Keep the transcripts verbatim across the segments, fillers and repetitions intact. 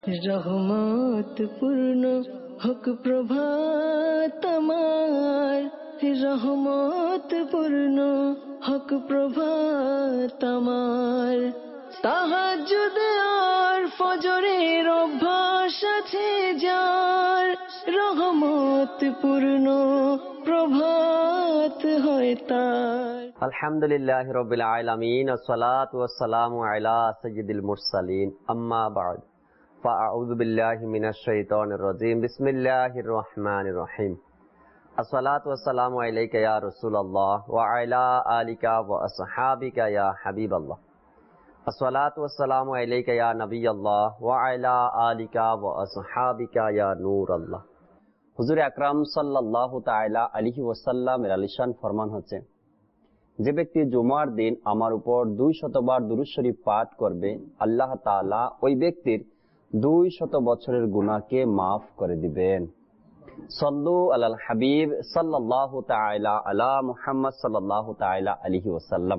রহমত পূর্ণ হক প্রভাত আমার, রহমত পূর্ণ হক প্রভাত আমার। তাহাজ্জুদ আর ফজরের অভ্যাস আছে যার, রহমত পূর্ণ প্রভাত হয় তার। আলহামদুলিল্লাহি রাব্বিল আলামিন, আসসালাতু ওয়াসসালামু আলা সাইয়্যিদিল মুরসালিন, আম্মা বা'দ। ফাআউযু বিল্লাহি মিনাশ শাইতানির রাজীম। বিসমিল্লাহির রহমানির রহিম। আসসালাতু ওয়াসসালামু আলাইকা ইয়া রাসূলুল্লাহ ওয়া আলা আলিকা ওয়া আসহাবিকা ইয়া হাবিবাল্লাহ। আসসালাতু ওয়াসসালামু আলাইকা ইয়া নবিয়াল্লাহ ওয়া আলা আলিকা ওয়া আসহাবিকা ইয়া নূরাল্লাহ। হুজুর আকরাম সাল্লাল্লাহু তাআলা আলাইহি ওয়াসাল্লাম এর আলিশান ফরমান হচ্ছে, যে ব্যক্তি জুমার দিন আমার উপর দুই শতবার দুরূদ শরীফ পাঠ করবে, আল্লাহ তাআলা ওই ব্যক্তির দুই শত বছরের গুনাহকে মাফ করে দিবেন। সাল্লু আলাল হাবিব সাল্লাল্লাহু তাআলা আলা মুহাম্মদ সাল্লাল্লাহু তাআলা আলাইহি ওয়াসাল্লাম।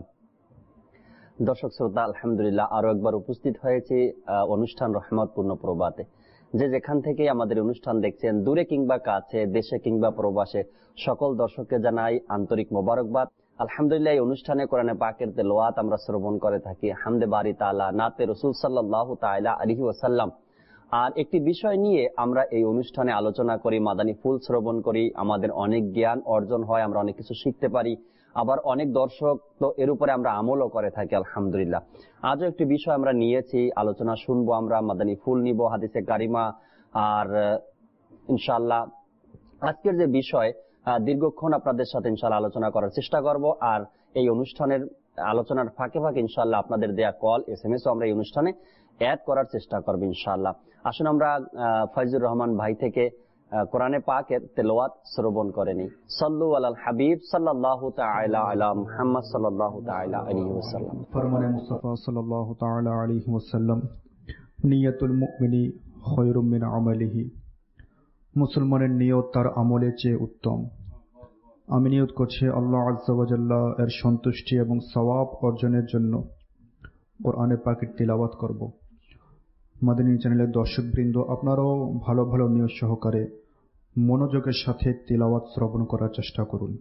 দর্শক শ্রোতা, আলহামদুলিল্লাহ আরো একবার উপস্থিত হয়েছে অনুষ্ঠান রহমতপূর্ণ প্রভাতে। যে যেখান থেকে আমাদের অনুষ্ঠান দেখছেন, দূরে কিংবা কাছে, দেশে কিংবা প্রবাসে, সকল দর্শককে জানাই আন্তরিক মোবারকবাদ। আলহামদুলিল্লাহ এই অনুষ্ঠানে কোরআনে পাকের তেলাওয়াত আমরা শ্রবণ করে থাকি, হামদে বারি তাআলা, নাতে রাসূল সাল্লাল্লাহু তাআলা আলাইহি ওয়াসাল্লাম। আর একটি বিষয় নিয়ে আমরা এই অনুষ্ঠানে আলোচনা করি, মাদানী ফুল শ্রবণ করি, আমাদের অনেক জ্ঞান অর্জন হয়, আমরা অনেক কিছু শিখতে পারি। আবার অনেক দর্শক তো এর উপরে আমরা আমলও করে থাকি আলহামদুলিল্লাহ। আজও একটি বিষয় আমরা নিয়েছি, আলোচনা শুনবো, আমরা মাদানী ফুল নিব, হাদিসে কারিমা। আর ইনশাআল্লাহ আজকের যে বিষয় দীর্ঘক্ষণ আপনাদের সাথে ইনশাআল্লাহ আলোচনা করার চেষ্টা করব। আর এই অনুষ্ঠানের আলোচনার ফাঁকে ফাঁকে ইনশাআল্লাহ আপনাদের দেয়া কল, এস এম এস আমরা এই অনুষ্ঠানে অ্যাড করার চেষ্টা করবো ইনশাআল্লাহ। আসুন আমরা ফয়জুর রহমান ভাই থেকে কোরআনে পাকের তেলাওয়াত শ্রবণ করে নিই। সাল্লু আলাল হাবিব সাল্লাল্লাহু তাআলা আলা মুহাম্মদ সাল্লাল্লাহু তাআলা আলাইহি ওয়াসাল্লাম। ফরমানে মুস্তাফা সাল্লাল্লাহু তাআলা আলাইহি ওয়াসাল্লাম, নিয়াতুল মুমিনি খায়রুম মিন আমালিহি। মুসলমানের নিয়ত তার আমলের চেয়ে উত্তম। আমি নিয়ত করছি আল্লাহ আযজা ওয়া জাল্লা এর সন্তুষ্টি এবং সওয়াব অর্জনের জন্য কোরআনে পাকের তিলাওয়াত করব। মাদানী চ্যানেলের দর্শকবৃন্দ, আপনারাও ভালো ভালো নিয়ত সহকারে মনোযোগের সাথে তিলাওয়াত শ্রবণ করার চেষ্টা করুন।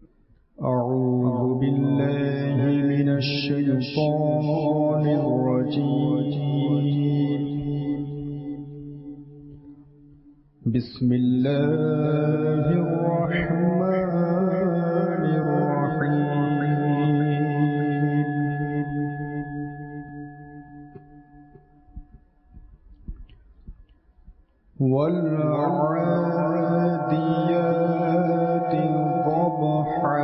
আউযু বিল্লাহি মিনাশ শাইতানির রাজীম। বিসমিল্লাহির রাহমানির রহিম। ওয়াল আদিয়াতি ضبحا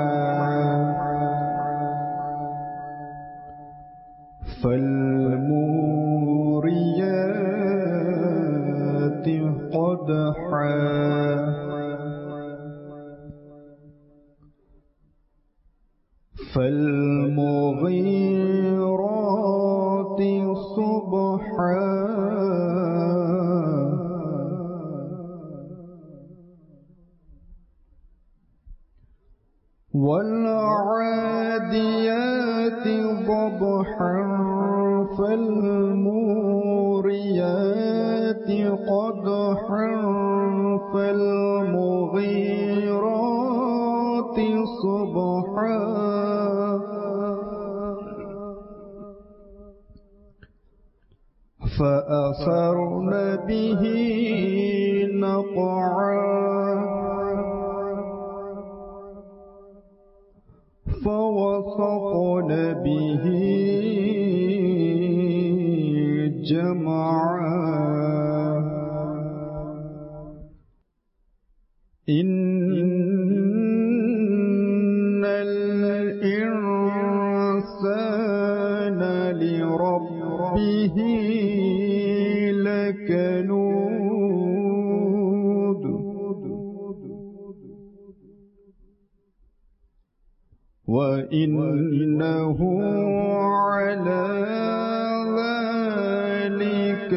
فالموريات قدحا فالمغيرات صبحا والعاديات ضبحا فالموريات قدحا فالمغيرات صبحا فأثرن به نقعا فوسطن به جمعا إن الإنسان لربه لكنود وإنه على ذلك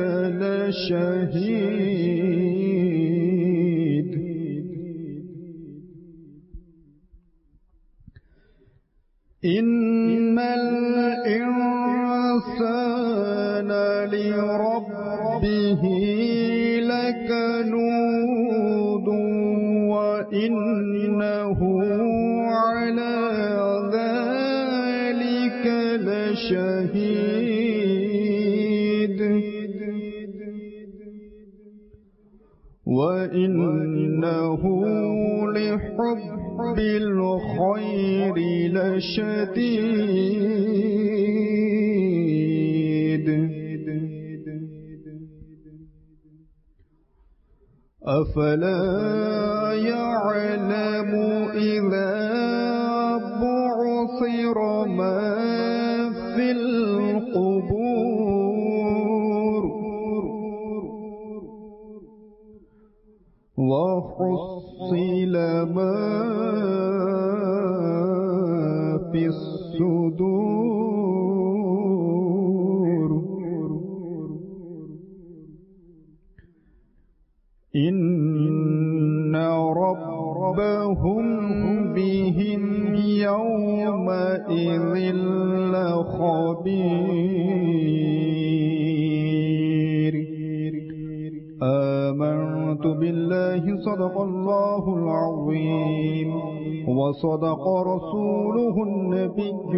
لشهيد إن الإنسان لربه وإنه لحب الخير لشديد أفلا يعلم إذا بعثر ما في القبور وحصل ما في الصدور إن ربهم بهم يومئذ لخبير آمنت بالله صدق الله العظيم وصدق رسوله النبي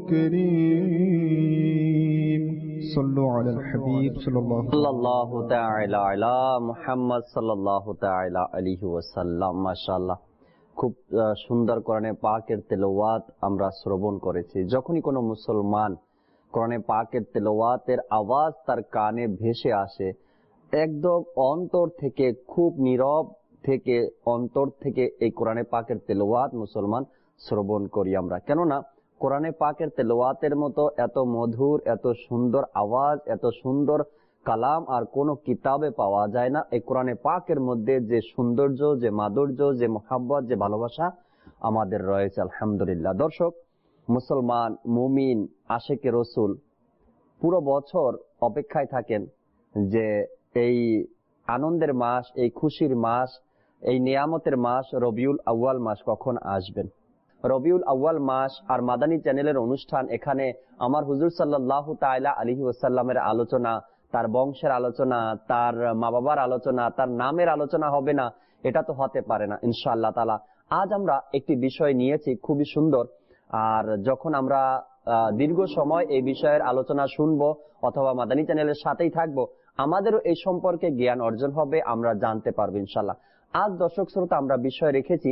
الكريم صلوا على الحبيب صلى الله সাল্লাল্লাহু তাআলা আলা মুহাম্মদ সাল্লাল্লাহু তাআলা আলাইহি ওয়াসাল্লাম। মাশাআল্লাহ, খুব সুন্দর কোরআনে পাকের তেলাওয়াত আমরা শ্রবণ করেছি। যখনই কোনো মুসলমান কোরআনে পাকের তেলাওয়াতের আওয়াজ তার কানে ভেসে আসে, একদম অন্তর থেকে, খুব নীরব থেকে, অন্তর থেকে এই কোরআনে পাকের তেলাওয়াত মুসলমান শ্রবণ করি আমরা। কেননা কোরআনে পাকের তেলাওয়াতের মতো এত মধুর, এত সুন্দর আওয়াজ, এত সুন্দর কালাম আর কোনো কিতাবে পাওয়া যায় না। এই কোরআনে পাকের মধ্যে যে সৌন্দর্য, যে মাধুর্য, যে মোহাব্বত, যে ভালোবাসা আমাদের রয়েছে, আলহামদুলিল্লাহ। দর্শক, মুসলমান, মুমিন, আশেকে রসুল পুরো বছর অপেক্ষায় থাকেন যে এই আনন্দের মাস, এই খুশির মাস, এই নিয়ামতের মাস রবিউল আউয়াল মাস কখন আসবেন। রবিউল আউয়াল মাস আর মাদানী চ্যানেলের অনুষ্ঠান, এখানে আমার হুজুর সাল্লাল্লাহু তাআলা আলাইহি ওয়াসাল্লামের আলোচনা, তার বংশের আলোচনা, তার মা বাবার আলোচনা, তার নামের আলোচনা হবে না, এটা তো হতে পারে না ইনশাআল্লাহ তাআলা। আজ আমরা একটি বিষয় নিয়েছি খুবই সুন্দর, আর যখন আমরা দীর্ঘ সময় এই বিষয়ের আলোচনা শুনবো অথবা মাদানী চ্যানেলের সাথেই থাকবো, আমাদেরও এই সম্পর্কে জ্ঞান অর্জন হবে, আমরা জানতে পারবো ইনশাআল্লাহ। আজ দর্শক শ্রোতা আমরা বিষয় রেখেছি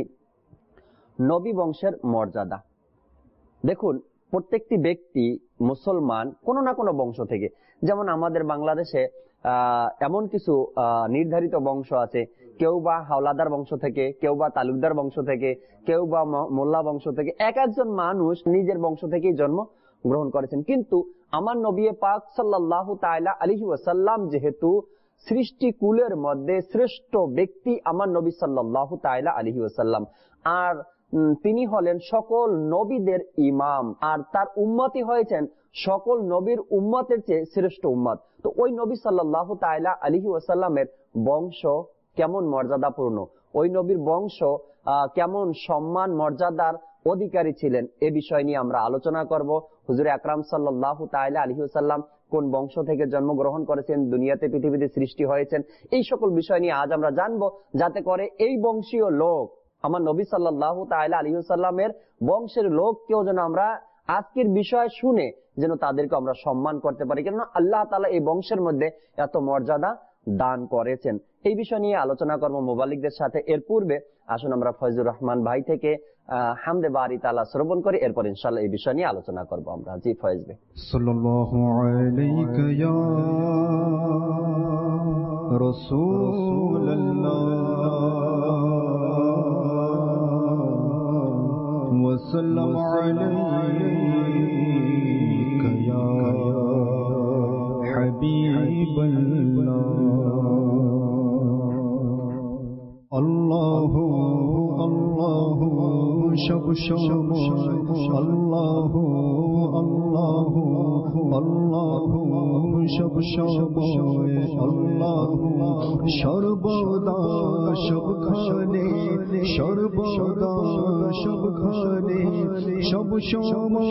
নবী বংশের মর্যাদা। দেখুন, প্রত্যেকটি ব্যক্তি মুসলমান কোনো না কোনো বংশ থেকে, যেমন আমাদের বাংলাদেশে আহ এমন কিছু আহ নির্ধারিত বংশ আছে, কেউ বা হাওলাদার বংশ থেকে, কেউ বা তালুকদার বংশ থেকে, কেউ বা মোল্লা বংশ থেকে। এক একজন মানুষ নিজের বংশ থেকেই জন্ম গ্রহণ করেছেন, কিন্তু আমার নবী পাক সাল্লাল্লাহু তাআলা আলাইহি ওয়াসাল্লাম যেহেতু সৃষ্টি কুলের মধ্যে শ্রেষ্ঠ ব্যক্তি, আমার নবী সাল্লাল্লাহু তাআলা আলাইহি ওয়াসাল্লাম, আর তিনি হলেন সকল নবীদের ইমাম, আর তার উম্মতই হয়েছেন সকল নবীর উম্মতের চেয়ে শ্রেষ্ঠ উম্মত। তো ওই নবী সাল্লাল্লাহু তাআলা আলাইহি ওয়াসাল্লামের বংশ কেমন মর্যাদাপূর্ণ, ওই নবীর বংশ কেমন সম্মান মর্যাদার অধিকারী ছিলেন, এ বিষয় নিয়ে আমরা আলোচনা করব। হুজুর আকরাম সাল্লাল্লাহু তাআলা আলাইহি ওয়াসাল্লাম কোন বংশ থেকে জন্মগ্রহণ করেছেন, দুনিয়াতে পৃথিবীতে সৃষ্টি হয়েছেন, এই সকল বিষয় নিয়ে আজ আমরা জানবো, যাতে করে এই বংশীয় লোক, আমার নবী সাল্লাল্লাহু তাআলা আলাইহি ওয়াসাল্লামের বংশের লোক কেউ যেন আমরা আজকের বিষয় শুনে যেন তাদেরকে আমরা সম্মান করতে পারি, কেননা আল্লাহ তাআলা এই বংশের মধ্যে এত মর্যাদা দান করেছেন। এই বিষয় নিয়ে আলোচনা করব মুবাল্লিগদের সাথে। এর পূর্বে আসুন আমরা ফয়জুর রহমান ভাই থেকে আহ হামদে বারি তাআলা শ্রবণ করি, এরপর ইনশাআল্লাহ এই বিষয় নিয়ে আলোচনা করব আমরা। জি ফয়েজ ভাই। সাল্লাল্লাহু আলাইকা ইয়া রাসূলুল্লাহ ওয়া সাল্লাম আলাইকা ইয়া হাবিবাল্লাহ। আল্লাহু আল্লাহু সব সময়, আল্লাহু আল্লাহু আল্লাহু সব সময়, আল্লাহু সর্বদা সবখানে, সর্বদা সবখানে, সব সময়,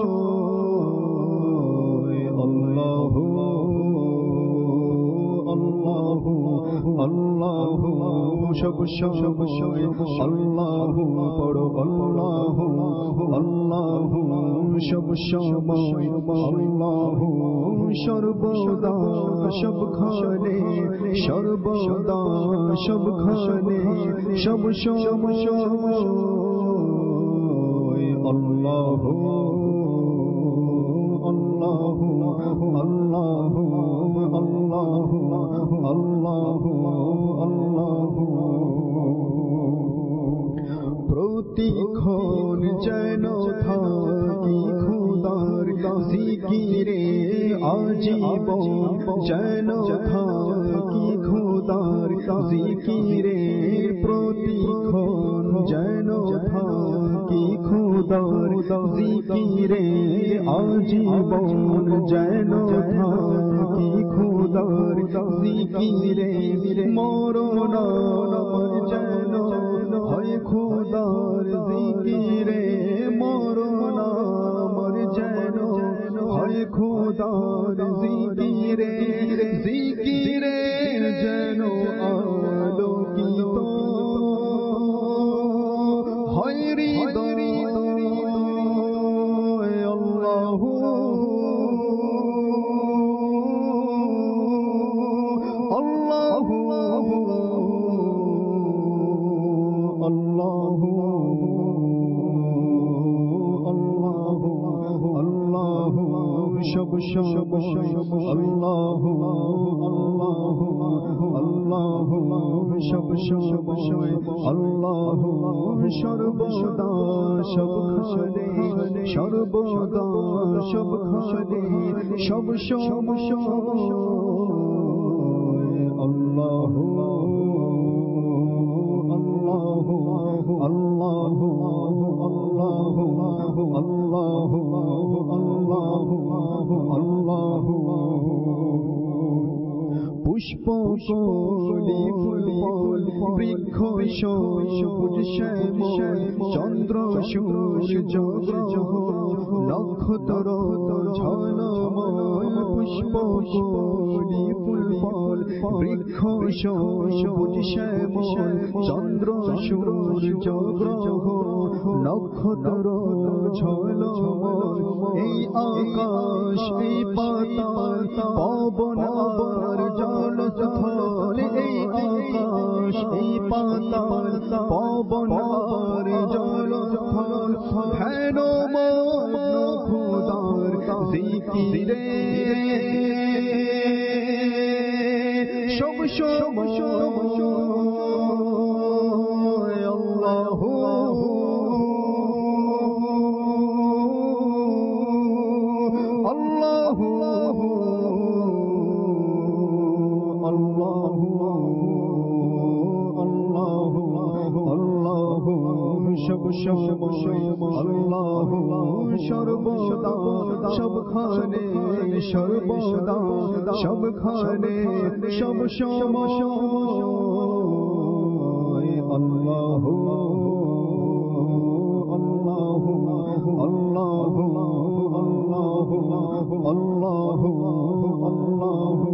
আল্লাহু আল্লাহু আল্লাহু আল্লাহু সব সময় আল্লাহু পড়ো আল্লাহু আল্লাহু সব সময় আল্লাহু সর্বদা সবখানে সর্বদা সবখানে সব সময় আল্লাহু আল্লাহু আল্লাহু আল্লাহু আল্লাহু আল্লাহু প্রতিক্ষণ যেন থাকি খোদার জিকিরে আজীবন যেন থাকি খোদার জিকিরে প্রতিক্ষণ যেন থাকি খোদার জিকিরে আজীবন যেন থাকি খোদার জিকিরে মরণ যেন হয় খোদার জিকিরে মরণ আমার যেন হয় খোদার জিকিরে জিকিরে যেন আলোকিত হয় হৃদয় আল্লাহু আল্লাহু আল্লাহু আল্লাহু আল্লাহু সব সব আল্লাহু আল্লাহু আল্লাহু সব সব আল্লাহু সর্বদা সবখানে সর্বদা সবখানে সব সময় আল্লাহু আল্লাহু আল্লাহু আল্লাহু আল্লাহু আল্লাহু আল্লাহু পুষ্প কলি ফুল ফল বৃক্ষ সবুজ শ্যামল চন্দ্র সূর্য গ্রহ নক্ষত্র ঝলমল পুষ্প কলি ফুল ফল বৃক্ষ সবুজ শ্যামল চন্দ্র সূর্য গ্রহ নক্ষত্র ঝলমল এই আকাশ এই পাতাল পবন আর জল স্থল এই আকাশ এই পাতাল পবন আর জল স্থল ধ্যান মগ্ন খোদার জিকিরে সব সময় আল্লাহু আল্লাহু আল্লাহু আল্লাহু আল্লাহু সব সময় আল্লাহু সর্বদা সবখানে সর্বদা সবখানে সব সময় আল্লাহু আল্লাহু আল্লাহু আল্লাহু আল্লাহু আল্লাহু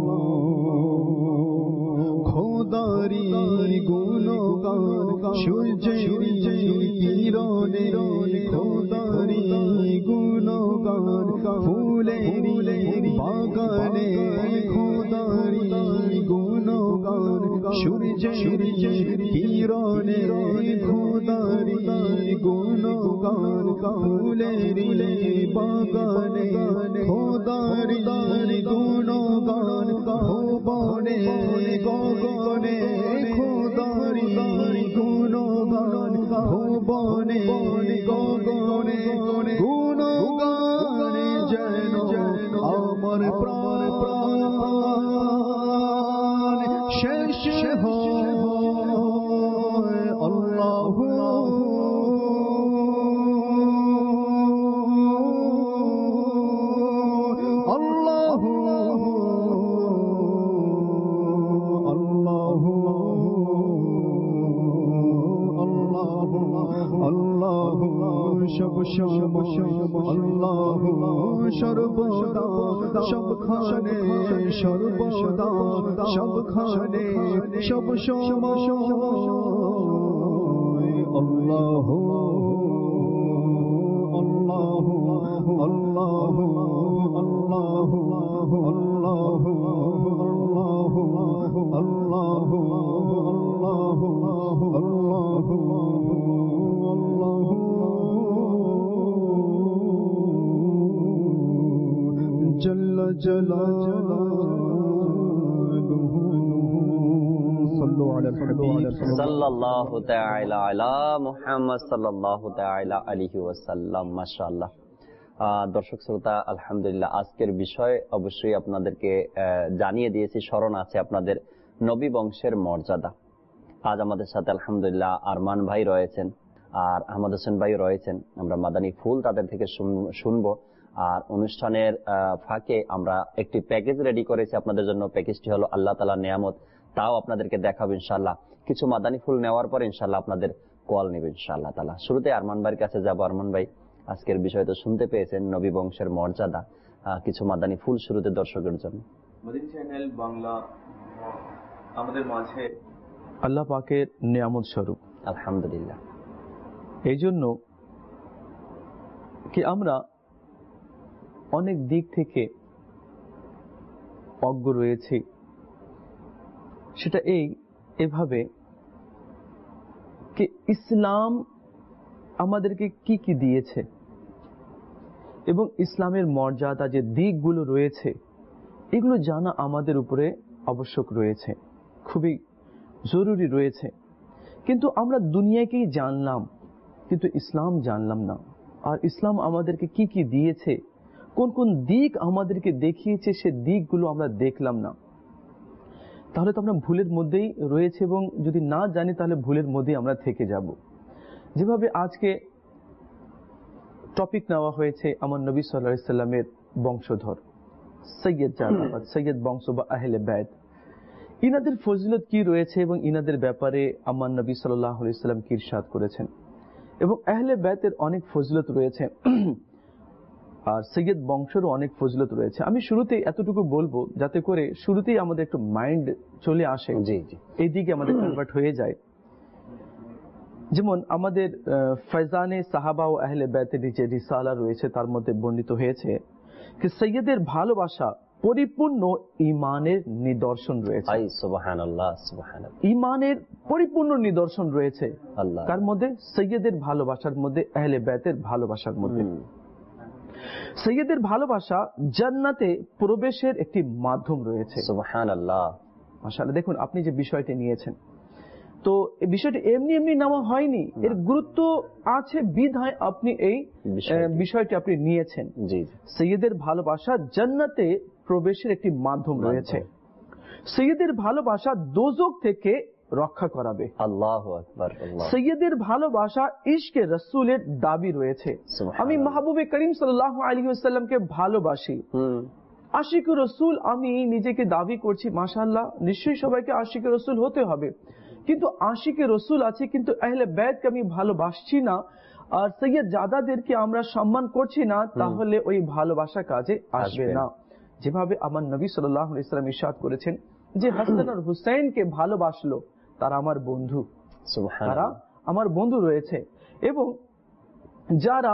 খোদারি গুণগান সূর্যেরি কিরণে খোদারি গুণগান ফুলেরি বাগানে খোদারি গুণগান সূর্যেরি কিরণে খোদারি গুণগান ফুলেরি বাগানে খোদারি গুণগান ভুবনে গগনে খোদারি গুণগান ভুবনে গগনে গুণগান যেন আমার প্রাণ প্রাণ শেষ হয় আল্লাহু আল্লাহু আল্লাহু আল্লাহু আল্লাহু সব আল্লাহু সর্বদা সবখানে সর্বদা সবখানে সব সময় আল্লাহু আল্লাহু আল্লাহু আল্লাহু আল্লাহু আল্লাহু আল্লাহু আল্লাহু আল্লাহু জাল্লা জালালুহু সাল্লু আলাল হাবিব সাল্লাল্লাহু তাআলা আলা মুহাম্মদ সাল্লাল্লাহু তাআলা আলাইহি ওয়াসাল্লাম। মাশাআল্লাহ। দর্শক শ্রোতা, আলহামদুলিল্লাহ, আজকের বিষয় অবশ্যই আপনাদেরকে জানিয়ে দিয়েছি, স্মরণ আছে আপনাদের নবী বংশের মর্যাদা। আজ আমাদের সাথে আলহামদুলিল্লাহ আরমান ভাই রয়েছেন আর আহমদ হোসেন ভাই রয়েছেন। আমরা মাদানী ফুল তাদের থেকে শুনবো। আর অনুষ্ঠানের ফাঁকে আমরা একটি প্যাকেজ রেডি করেছি আপনাদের জন্য। প্যাকেজটি হলো আল্লাহ তাআলার নিয়ামত, তাও আপনাদেরকে দেখাবো ইনশাআল্লাহ। কিছু মাদানী ফুল নেওয়ার পর ইনশাআল্লাহ আপনাদের কল নেবে ইনশাআল্লাহ তাআলা। শুরুতে আরমান ভাইয়ের কাছে যাবো। আরমান ভাই, আজকের বিষয় তো শুনতে পেয়েছেন, নবী বংশের মর্যাদা। কিছু মাদানী ফুল শুরুতে দর্শকের জন্য। মদিনা চ্যানেল বাংলা আমাদের মাঝে আল্লাহ পাকের নিয়ামত স্বরূপ, আলহামদুলিল্লাহ। এই জন্য কি আমরা অনেক দিক থেকে অজ্ঞ রয়েছি। সেটা এই এভাবে কি ইসলাম আমাদেরকে কি কি দিয়েছে এবং ইসলামের মর্যাদা যে দিকগুলো রয়েছে এগুলো জানা আমাদের উপরে আবশ্যক রয়েছে, খুবই জরুরি রয়েছে। কিন্তু আমরা দুনিয়াকেই জানলাম কিন্তু ইসলাম জানলাম না। আর ইসলাম আমাদেরকে কি কি দিয়েছে, কোন কোন দিক আমাদেরকে দেখিয়েছে, সে দিকগুলো আমরা দেখলাম না। তাহলে তো আমরা ভুলের মধ্যেই রয়েছে এবং যদি না জানি তাহলে ভুলের মধ্যেই আমরা থেকে যাব। যেভাবে আজকে টপিক নেওয়া হয়েছে আমার নবী সাল্লাল্লাহু আলাইহি সাল্লামের বংশধর সৈয়দ জানাবাদ, সৈয়দ বংশ বা আহলে বাইত, ইনাদের ফজিলত কি রয়েছে এবং ইনাদের ব্যাপারে আমার নবী সাল্লাল্লাহু আলাইহি সাল্লাম কি ইরশাদ করেছেন। এবং আহলে বাইতের অনেক ফজিলত রয়েছে আর সৈয়দ বংশেরও অনেক ফজিলত রয়েছে। আমি শুরুতেই এতটুকু বলবো যাতে করে শুরুতেই আমাদের একটু মাইন্ড চলে আসে, জি জি, এই দিকে আমাদের কনভার্ট হয়ে যায়। যেমন আমাদের ফয়জানে সাহাবা ও আহলে বাইতের যে রিসালা রয়েছে তার মধ্যে বর্ণিত হয়েছে যে সৈয়দের ভালোবাসা পরিপূর্ণ ঈমানের নিদর্শন রয়েছে। সুবহানাল্লাহ, সুবহানাল্লাহ। ঈমানের পরিপূর্ণ নিদর্শন রয়েছে আল্লাহ তার মধ্যে, সৈয়দের ভালোবাসার মধ্যে, আহলে বাইতের ভালোবাসার মধ্যে। সৈয়দের ভালোবাসা জান্নাতে প্রবেশের একটি মাধ্যম রয়েছে। সুবহানাল্লাহ, মাশাআল্লাহ। দেখুন আপনি যে বিষয়টি নিয়েছেন, তো এই বিষয়টি এমনি এমনি নেওয়া হয়নি, এর গুরুত্ব আছে বিধায় আপনি এই বিষয়টি আপনি নিয়েছেন। জি, সৈয়দের ভালোবাসা জান্নাতে প্রবেশের একটি মাধ্যম রয়েছে। সৈয়দের ভালোবাসা দোজখ থেকে রক্ষা করাবে। আল্লাহু আকবার। সৈয়দের ভালোবাসা ইশকে রাসূলের দাবি রয়েছে। আমি মাহবুবে করিম সাল্লাল্লাহু আলাইহি ওয়াসাল্লামকে ভালোবাসি, আশিক রাসূল আমি নিজেকে দাবি করছি, মাশাআল্লাহ, নিশ্চয়ই সবাইকে আশিক রাসূল হতে হবে, কিন্তু আশিক রাসূল আছে কিন্তু আহলে বাইতকে আমি ভালোবাসছি না আর সৈয়দ জাদাদেরকে আমরা সম্মান করছি না, তাহলে ওই ভালোবাসা কাজে আসবে না। যেভাবে আমার নবী সাল্লাল্লাহু আলাইহি ওয়াসাল্লাম ইরশাদ করেছেন যে হাসান আর হুসাইনকে ভালোবাসলো তারা আমার বন্ধু, তারা আমার বন্ধু রয়েছে। এবং যারা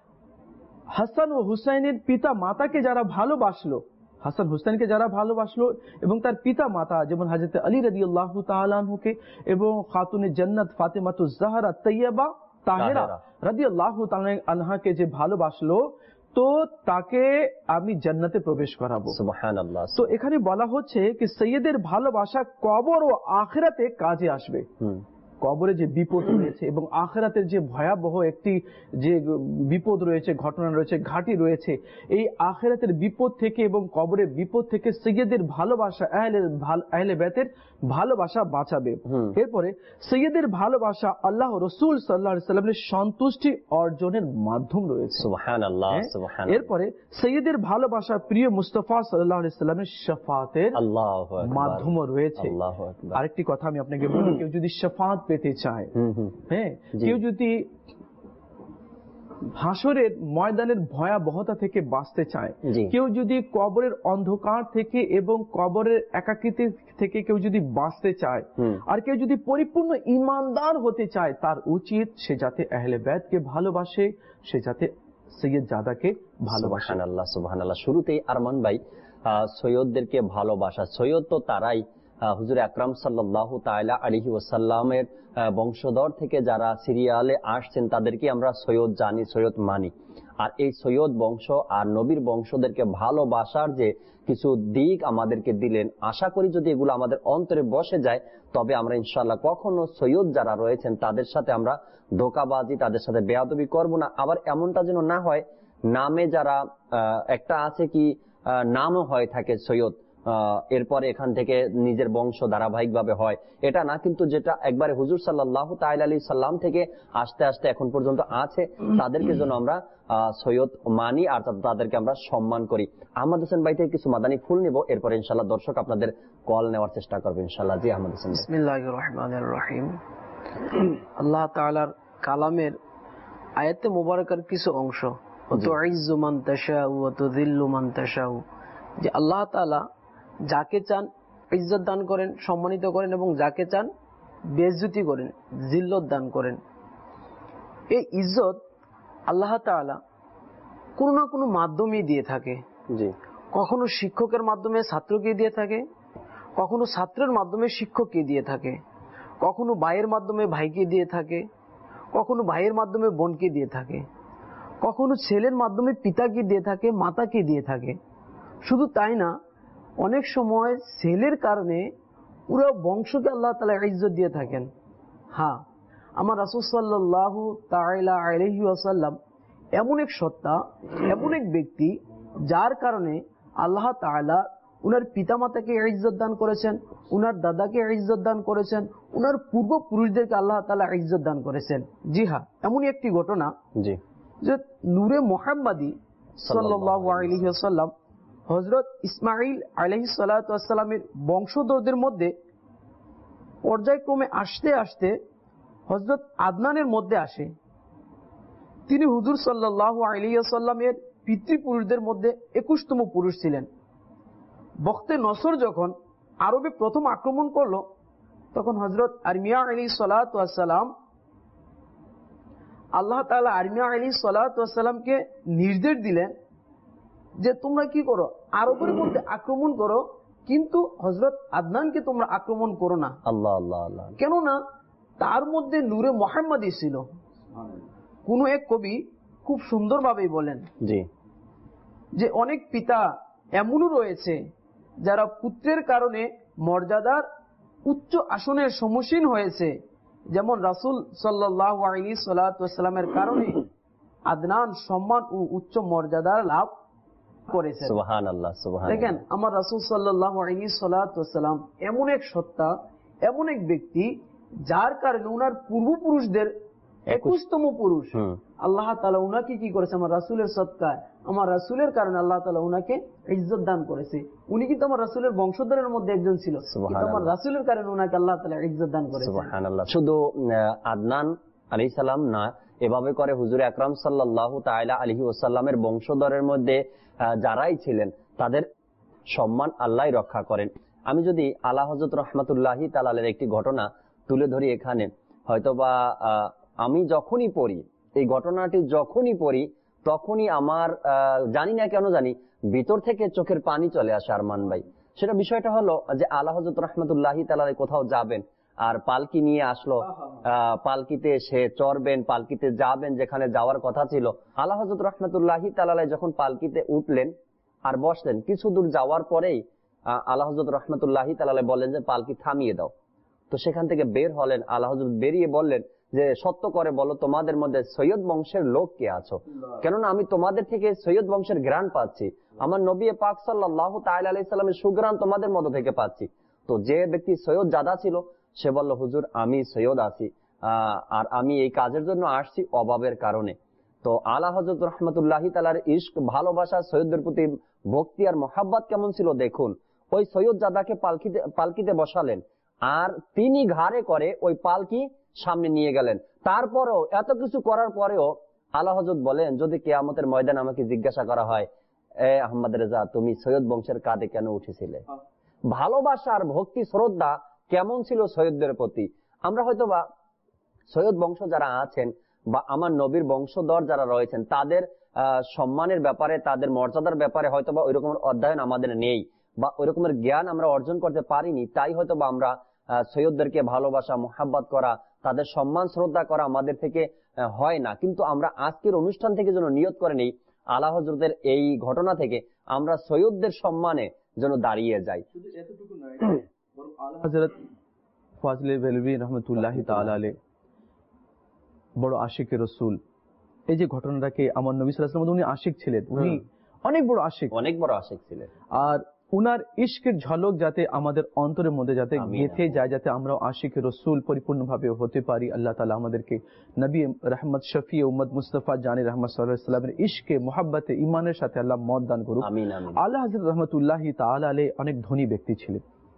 হাসান ও হুসাইনের পিতা মাতাকে যারা ভালোবাসলো, হাসান হুসাইনকে যারা ভালোবাসলো এবং তার পিতা মাতা যেমন হযরত আলী রাদিয়াল্লাহু তাআলা আনহুকে এবং খাতুনে জান্নাত ফাতেমাতুজ জাহরা তাইয়্যিবা তাহেরা রাদিয়াল্লাহু তাআলা আনহাকে যে ভালোবাসলো, তো তাকে আমি জান্নাতে প্রবেশ করাবো। সুবহানাল্লাহ। তো এখানে বলা হচ্ছে কি সৈয়দের ভালোবাসা কবর ও আখিরাতে কাজে আসবে। কবরে যে বিপদ রয়েছে এবং আখিরাতের যে ভয়াবহ একটি যে বিপদ রয়েছে, ঘটনা রয়েছে, ঘাটি রয়েছে, এই আখিরাতের বিপদ থেকে এবং কবরের বিপদ থেকে সৈয়দের ভালোবাসা, আহলে বাইতের ভালোবাসা বাঁচাবে। এরপরে সৈয়দের ভালোবাসা আল্লাহ রাসূল সাল্লাল্লাহু আলাইহি ওয়াসাল্লামের সন্তুষ্টি অর্জনের মাধ্যম রয়েছে। সুবহানাল্লাহ, সুবহানাল্লাহ। এরপরে সৈয়দের ভালোবাসা প্রিয় মুস্তাফা সাল্লাল্লাহু আলাইহি ওয়াসাল্লামের শাফাতের মাধ্যম রয়েছে। আরেকটি কথা আমি আপনাকে বলি, কেউ যদি শাফাত পেতে চায়, হ্যাঁ, কেউ যদি হাসরের ময়দানের ভয়াবহতা থেকে বাঁচতে চায়, কেউ যদি কবরের অন্ধকার থেকে এবং কবরের একাকিত্ব থেকে কেউ যদি বাঁচতে চায়, আর কেউ যদি পরিপূর্ণ ঈমানদার হতে চায়, তার উচিত সে যাতে আহলে বাইতকে ভালোবাসে, সে যাতে সৈয়দ জাদাকে ভালোবাসে। সুবহানাল্লাহ, সুবহানাল্লাহ। শুরুতেই আরমান ভাই সৈয়দদেরকে ভালোবাসা, সৈয়দ তো তারাই হুজুর আকরাম সাল্লাল্লাহু তাআলা আলাইহি ওয়াসাল্লামের বংশধর থেকে যারা সিরিয়ালে আসছেন তাদেরকে আমরা সৈয়দ জানি, সৈয়দ মানি। আর এই সৈয়দ বংশ আর নবীর বংশদেরকে ভালোবাসার যে কিছু দিক আমাদেরকে দিলেন, আশা করি যদি এগুলো আমাদের অন্তরে বসে যায় তবে আমরা ইনশাআল্লাহ কখনো সৈয়দ যারা রয়েছেন তাদের সাথে আমরা ধোঁকাবাজি, তাদের সাথে বেয়াদবি করব না। আবার এমনটা যেন না হয় নামে যারা একটা আছে কি নামও হয়ে থাকে সৈয়দ, এরপরে এখান থেকে নিজের বংশ ধারাবাহিক ভাবে হয়, এটা না, কিন্তু যেটা একবারে হুজুর সাল্লাল্লাহু তাআলা আলাইহি সাল্লাম থেকে আস্তে আস্তে এখন পর্যন্ত আছে তাদেরকে যেন আমরা সৈয়দ মানি আর তাদেরকে আমরা সম্মান করি। আহমদ হোসেন ভাই থেকে কিছু মাদানী ফুল নিব, এরপরে ইনশাআল্লাহ দর্শক আপনাদের কল নেওয়ার চেষ্টা করবে ইনশাআল্লাহ। জি আহমদ হোসেন। বিসমিল্লাহির রহমানির রহিম। আল্লাহ তাআলার কালামের আয়াতে মুবারাকার কিছু অংশ, তুইজ্জু মান তাশাউ ওয়া তুযিল্লু মান তাশাউ, যে আল্লাহ তাআলা যাকে চান ইজ্জত দান করেন, সম্মানিত করেন, এবং যাকে চান বেইজ্জতি করেন, জিল্লত দান করেন। এই ইজ্জত আল্লাহ তাআলা কোনো না কোনো মাধ্যমে দিয়ে থাকে। জি, কখনো শিক্ষকের মাধ্যমে ছাত্রকে দিয়ে থাকে, কখনো ছাত্রের মাধ্যমে শিক্ষককে দিয়ে থাকে, কখনো ভাইয়ের মাধ্যমে ভাইকে দিয়ে থাকে, কখনো ভাইয়ের মাধ্যমে বোনকে দিয়ে থাকে, কখনো ছেলের মাধ্যমে পিতাকে দিয়ে থাকে, মাতাকে দিয়ে থাকে। শুধু তাই না, অনেক সময় ছেলের কারণে পুরো বংশকে আল্লাহ তাআলা ইজ্জত দিয়ে থাকেন। হ্যাঁ, আমার রাসূল সাল্লাল্লাহু তাআলা আলাইহি ওয়াসাল্লাম এমন এক সত্তা, এমন এক ব্যক্তি যার কারণে আল্লাহ তাআলা উনার পিতামাতাকে ইজ্জত দান করেছেন, উনার দাদাকে ইজ্জত দান করেছেন, উনার পূর্বপুরুষদেরকে আল্লাহ তাআলা ইজ্জত দান করেছেন। জি হ্যাঁ, এমনই একটি ঘটনা জি যে নূরে মুহাম্মাদি সাল্লাল্লাহু আলাইহি ওয়াসাল্লাম হযরত ইসমাঈল আলাইহিস সালাতু ওয়াস সালামের বংশধরদের মধ্যে পর্যায়ক্রমে আসতে আসতে হযরত আদনানের মধ্যে আসে। তিনি হুজুর সাল্লাল্লাহু আলাইহি ওয়াসাল্লামের পিতৃপুরুষদের মধ্যে একুশতম পুরুষ ছিলেন। বখতে নসর যখন আরবে প্রথম আক্রমণ করলো, তখন হযরত আরমিয়া আলাইহিস সালাতু ওয়াস সালাম আল্লাহ তাআলা আরমিয়া আলাইহিস সালাতু ওয়াস সালামকে নির্দেশ দিলেন যে তোমরা কি করো, আরবের মধ্যে আক্রমণ করো, কিন্তু হযরত আদনানকে তোমরা আক্রমণ করো না। আল্লাহ আল্লাহ আল্লাহ। কেননা তার মধ্যে নূরে মুহাম্মাদি ছিল। কোন এক কবি খুব সুন্দরভাবে বলেন জি যে অনেক পিতা এমনও রয়েছে যারা পুত্রের কারণে মর্যাদার উচ্চ আসনের সম্মুখীন হয়েছে, যেমন রাসূল সাল্লাল্লাহু আলাইহি ওয়াসাল্লামের কারণে আদনান সম্মান ও উচ্চ মর্যাদার লাভ করেছেন। সুবহানাল্লাহ, সুবহানাল্লাহ। দেখেন, আমার রাসূল সাল্লাল্লাহু আলাইহি ওয়াসাল্লাম এমন এক সত্তা, এমন এক ব্যক্তি যার কারণে উনার পূর্বপুরুষদের একুশতম পুরুষ আল্লাহ তাআলা উনাকে কি করেছে, আমার রাসূলের সদকায়, আমার রাসূলের কারণে আল্লাহ তাআলা উনাকে ইজ্জত দান করেছে। উনি কিন্তু আমার রাসূলের বংশধরের মধ্যে একজন ছিল, কিন্তু আমার রাসূলের কারণে উনাকে আল্লাহ তাআলা ইজ্জত দান করেছে। সুবহানাল্লাহ। শুধু আদনান আলাইহিস সালাম না, এভাবে করে হুজুর আকরাম সাল্লাল্লাহু তাআলা আলাইহি ওয়াসাল্লামের বংশধরের মধ্যে যারাই ছিলেন তাদের সম্মান আল্লাহই রক্ষা করেন। আমি যদি আলা হযরত রাহমাতুল্লাহি তাআলা আলাইহির একটি ঘটনা তুলে ধরি এখানে, হয়তোবা আমি যখনই পড়ি এই ঘটনাটি, যখনই পড়ি তখনই আমার জানি না কেন জানি ভিতর থেকে চোখের পানি চলে আসে আরমান ভাই। সেটা বিষয়টা হলো যে আলা হযরত রাহমাতুল্লাহি তাআলা আলাইহি কোথাও যাবেন আর পালকি নিয়ে আসলো, আহ পালকিতে সে চড়বেন, পালকিতে যাবেন, যেখানে যাওয়ার কথা ছিল। আলা হযরত রাহমাতুল্লাহি তাআলা আলাইহি যখন পালকিতে উঠলেন আর বসলেন, কিছু দূর যাওয়ার পরেই আলা হযরত রাহমাতুল্লাহি তাআলা আলাইহি বললেন যে পালকি থামিয়ে দাও। তো সেখান থেকে বের হলেন, আলা হযরত বেরিয়ে বললেন যে সত্য করে বলো তোমাদের মধ্যে সৈয়দ বংশের লোক কে আছো, কেননা আমি তোমাদের থেকে সৈয়দ বংশের ঘ্রাণ পাচ্ছি, আমার নবী পাক সাল্লাল্লাহু তাআলা আলাইহি সাল্লামের সুঘ্রাণ তোমাদের মধ্য থেকে পাচ্ছি। তো যে ব্যক্তি সৈয়দ জাদা ছিল সে বলল, হুজুর আমি সৈয়দ আছি, আর আমি এই কাজের জন্য আসছি অভাবের কারণে। তো আলা হযরত রাহমাতুল্লাহি তাআলার ইশক, ভালোবাসা, সৈয়দদের প্রতি ভক্তি আর মহাব্বত কেমন ছিল দেখুন। ওই সৈয়দ জাদাকে পালকিতে পালকিতে বসালেন আর তিনি ঘাড়ে করে ওই পালকি সামনে নিয়ে গেলেন। তারপরেও, এত কিছু করার পরেও আলা হযরত বলেন, যদি কিয়ামতের ময়দানে আমাকে জিজ্ঞাসা করা হয়, এ আহমদ রেজা, তুমি সৈয়দ বংশের কাঁধে কেন উঠেছিলে? ভালোবাসা আর ভক্তি শ্রদ্ধা কেমন ছিল সৈয়দদের প্রতি? আমরা হয়তো বা সৈয়দ বংশ যারা আছেন বা আমার নবীর বংশধর যারা রয়েছেন তাদের আহ সম্মানের ব্যাপারে, তাদের মর্যাদার ব্যাপারে হয়তো বা ওই রকমের অধ্যয়ন আমাদের নেই বা ওই রকমের জ্ঞান আমরা অর্জন করতে পারিনি, তাই হয়তো বা আমরা সৈয়দদেরকে ভালোবাসা, মোহাব্বত করা, তাদের সম্মান শ্রদ্ধা করা আমাদের থেকে হয় না। কিন্তু আমরা আজকের অনুষ্ঠান থেকে যেন নিয়ত করে নেই, আলা হযরতের এই ঘটনা থেকে আমরা সৈয়দদের সম্মানে যেন দাঁড়িয়ে যাই। শুধু এতটুকু নয়, বরং আলা হযরত ফাজলে বেলভি রহমাতুল্লাহি তাআলা আলাইহি বড় আশিকে রাসূল, এই যে ঘটনাটাকে আমার নবী সাল্লাল্লাহু আলাইহি ওয়াসাল্লাম, উনি আশিক ছিলেন, উনি অনেক বড় আশিক, অনেক বড় আশিক ছিলেন। আর উনার ইশকের ঝলক যাতে আমাদের অন্তরের মধ্যে যাতে গেঁথে যায়, যাতে আমরা আশিকে রাসূল পরিপূর্ণভাবে হতে পারি। আল্লাহ তাআলা আমাদেরকে নবী রহমত শফি উম্মত মুস্তাফা জানি রহমত সাল্লাল্লাহু আলাইহি ওয়াসাল্লামের ইশকে, মুহাব্বতে, ঈমানের সাথে আল্লাহ মত দান করুন। আমিন আমিন। আলা হযরত রাহমাতুল্লাহি তাআলা আলাইহি অনেক ধনী ব্যক্তি ছিলেন,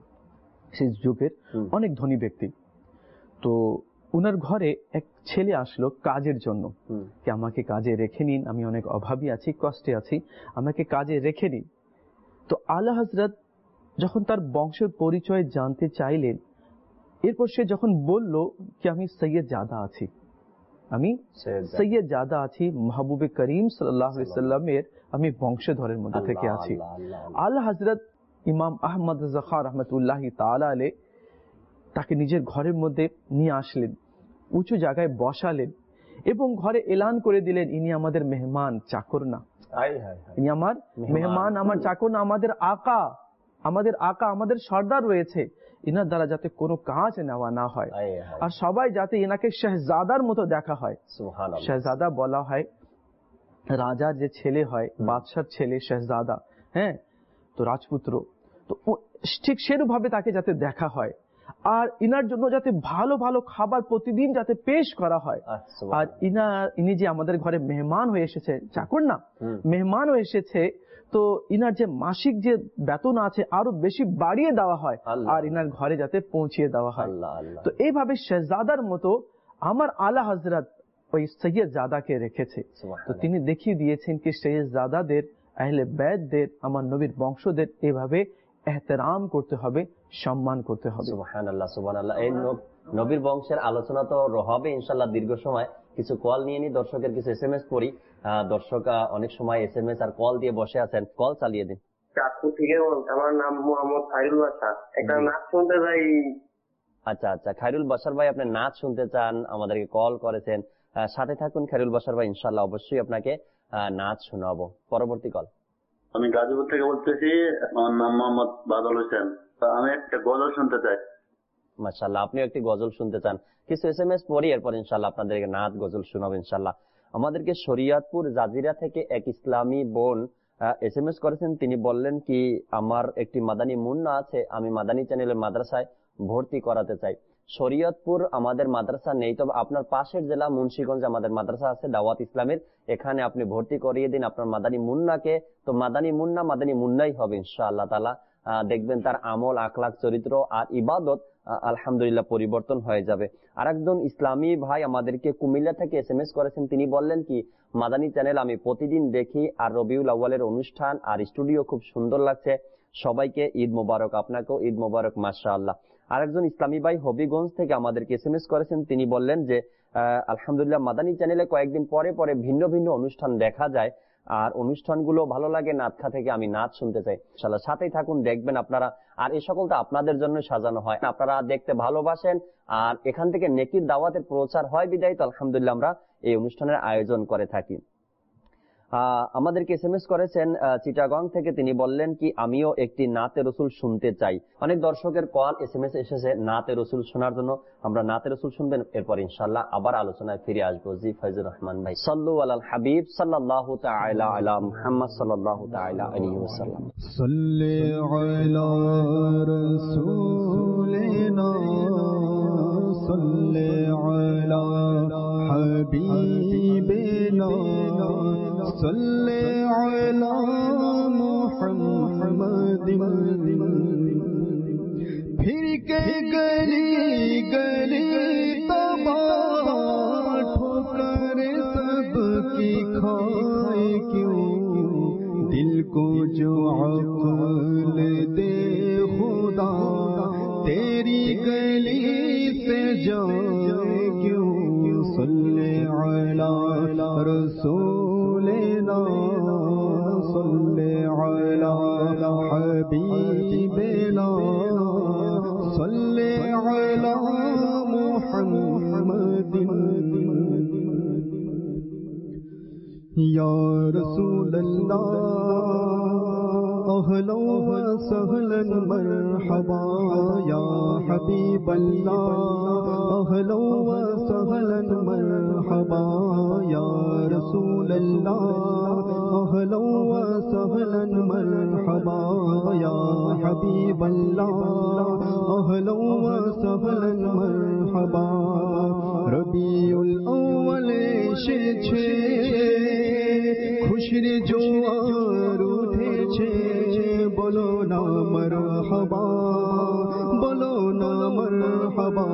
সেই যুগের অনেক ধনী ব্যক্তি। তো উনার ঘরে এক ছেলে আসলো কাজের জন্য, কি আমাকে কাজে রেখে নিন, আমি অনেক অভাবী আছি, কষ্টে আছি, আমাকে কাজে রেখে নিন। তো আলা হযরত যখন তার বংশের পরিচয় জানতে চাইলেন, এরপর সে যখন বলল কি আমি সৈয়দ জাদা আছি, আমি সৈয়দ জাদা আছি, মাহবুবে করিম সাল্লাল্লাহু আলাইহি ওয়াসাল্লামের আমি বংশধরের মধ্যে থেকে আছি, আলা হযরত ইমাম আহমদ যাখা রাহমাতুল্লাহি তাআলা আলাইহি তাকে নিজের ঘরের মধ্যে নিয়ে আসলেন, উঁচু জায়গায় বসালেন এবং ঘরে এলান করে দিলেন, ইনি আমাদের মেহমান, চাকর না, ইনি আমার মেহমান, আমার চাকর না, আমাদের আকা, আমাদের আকা, আমাদের সর্দার রয়েছে, ইনার দ্বারা যাতে কোনো কাজ নেওয়া না হয়, আর সবাই যাতে ইনাকে শাহজাদার মতো দেখা হয়। শাহজাদা বলা হয় রাজার যে ছেলে হয়, বাদশার ছেলে শাহজাদা, হ্যাঁ, তো রাজপুত্র, তো ঠিক সেরূপ ভাবে তাকে যাতে দেখা হয়, আর ইনার জন্য যাতে ভালো ভালো খাবার প্রতিদিন যাতে পেশ করা হয়। আর ইনার ইনি যে আমাদের ঘরে মেহমান হয়ে এসেছে, চাকর না, মেহমান হয়ে এসেছে, তো ইনার যে মাসিক যে বেতন আছে আরো বেশি বাড়িয়ে দেওয়া হয় আর ইনার ঘরে যাতে পৌঁছিয়ে দেওয়া হয়। তো এইভাবে শাহজাদার মতো আমার আলা হযরত ওই সৈয়দ জাদাকে রেখেছে। তো তিনি দেখিয়ে দিয়েছেন কি সৈয়দ জাদাদের, আহলে বাইতদের, আমার নবীর বংশদের এভাবে এহতেরাম করতে হবে, সম্মান করতে হবে। সুবহানাল্লাহ সুবহানাল্লাহ। এই নবীর বংশের আলোচনা তো হবে ইনশাআল্লাহ দীর্ঘ সময়। কিছু কল নিয়ে নি, দর্শকের কিছু এসএমএস পড়ি। দর্শক অনেক সময় এসএমএস আর কল দিয়ে বসে আছেন, কল চালিয়ে দিন। চাঁদপুর থেকে আমার নাম মোহাম্মদ খায়রুল বাশার, একটা নাচ শুনতে চাই। আচ্ছা আচ্ছা, খায়রুল বাশার ভাই আপনি নাচ শুনতে চান, আমাদেরকে কল করেছেন, সাথে থাকুন খায়রুল বাশার ভাই, ইনশাআল্লাহ অবশ্যই আপনাকে নাচ শোনাবো। পরবর্তী কল। আমি গাজীপুর থেকে বলতেছি, আমার নাম মোহাম্মদ বাদল হোসেন, আমি একটা গজল শুনতে চাই। মাশাআল্লাহ, আপনিও একটি গজল শুনতে চান। কিছু এসএমএস পড়ি, এরপর ইনশাআল্লাহ আপনাদেরকে নাচ গজল শোনাবো ইনশাআল্লাহ। আমাদেরকে শরিয়াতপুর জাজিরা থেকে এক ইসলামী বোন এসএমএস করেছেন। তিনি বললেন কি আমার একটি মাদানী মুন্না আছে, আমি মাদানী চ্যানেলের মাদ্রাসায় ভর্তি করাতে চাই। শরিয়তপুর আমাদের মাদ্রাসা নেই, তবে আপনার পাশের জেলা মুন্সিগঞ্জ আমাদের মাদ্রাসা আছে দাওয়াত ইসলামের, এখানে আপনি ভর্তি করিয়ে দিন আপনার মাদানী মুন্নাকে। তো মাদানী মুন্না মাদানী মুন্নাই হবে ইনশাআল্লাহ তাআলা। দেখবেন তার আমল, আখলাক, চরিত্র আর ইবাদত আলহামদুলিল্লাহ পরিবর্তন হয়ে যাবে। আর একজন ইসলামী ভাই আমাদেরকে কুমিল্লা থেকে এসএমএস করেছেন। তিনি বললেন কি মাদানী চ্যানেল আমি প্রতিদিন দেখি, আর রবিউল আউয়ালের অনুষ্ঠান আর স্টুডিও খুব সুন্দর লাগছে, সবাইকে ঈদ মোবারক, আপনাকেও ঈদ মোবারক মাশাআল্লাহ। আরেকজন ইসলামী ভাই হবিগঞ্জ থেকে আমাদেরকে এসএমএস করেছেন। তিনি বললেন যে আলহামদুলিল্লাহ মাদানী চ্যানেলে কয়েকদিন পরে পরে ভিন্ন ভিন্ন অনুষ্ঠান দেখা যায়, আর অনুষ্ঠানগুলো ভালো লাগে, নাতখা থেকে আমি নাচ শুনতে চাই। ইনশাআল্লাহ সাথেই থাকুন, দেখবেন আপনারা। আর এই সকলটা আপনাদের জন্য সাজানো হয়, আপনারা দেখতে ভালোবাসেন, আর এখান থেকে নেকির দাওয়াতের প্রচার হয় বিদায় তো আলহামদুলিল্লাহ আমরা এই অনুষ্ঠানের আয়োজন করে থাকি। আহ আমাদেরকে এসএমএস করেছেন চিটাগং থেকে। তিনি বললেন কি আমিও একটি নাতে রসুল শুনতে চাই। অনেক দর্শকের কল এসএমএস এসেছে নাতে রসুল শোনার জন্য। আমরা নাতে রসুল শুনবেন, এরপর ইনশাআল্লাহ আবার আলোচনায় ফিরে আসবো। জি ফয়জুর রহমান ভাই। সাল্লু আলাল হাবিব সাল্লাল্লাহু তাআলা আলা মুহাম্মদ সাল্লাল্লাহু তাআলা আলাইহি ওয়াসাল্লাম। সাল্লি আলা রাসূলিনা সাল্লি আলা হাবিবিনা সাল্লি আলা মুহাম্মাদিন। फिर के गली गली तबाह ठोकर सब کو جو عقل دے خدا تیری گلی سے جائے کیوں صلی علی رسولنا صلی علی حبیبنا صلی علی محمد یا رسول اللہ اہلا و سہلا مرحبا یا حبیب اللہ اہلا و سہلا مرحبا یا رسول اللہ اہلا و سہلا مرحبا یا حبیب اللہ اہلا و سہلا مرحبا ربیع الاول شے خوشر جوار اٹھے چھے بولو نا مرحبا بولو نا مرحبا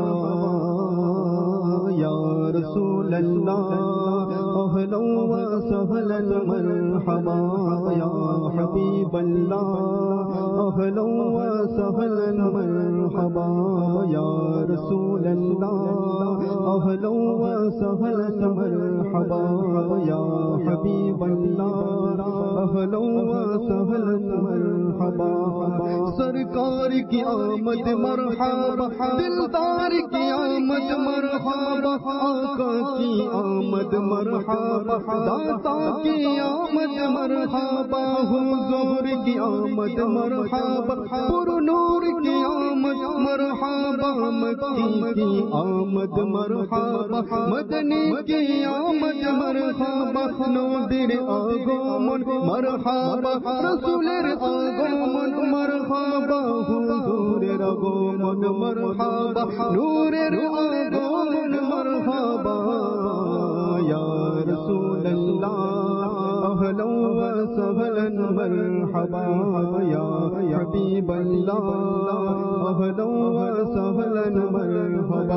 یا رسول اللہ اہلا و سہلا مرحبا یا حبیب اللہ اہلا و سہلا مرحبا یا رسول اللہ اہلا و سہلا مرحبا یا حبیب اللہ اہلا و سہلا مرحبا سرکار کی آمد مرحبا دلدار کی آمد مرحبا آقا کی آمد مرحبا داتا کی آمد مرحبا حضور کی آمد مرحبا پر نور کی آمد مرحبا مکی کی آمد مرحبا مدنی کی آمد مرحبا نودر آگمن مرحبا رسولر آگمن مرحبا حضور آگمن مرحبا نورر آگمن مرحبا یا رسول اللہ اہلا و سہلا مرحبا یا حبیب اللہ اہلا و سہلا مرحبا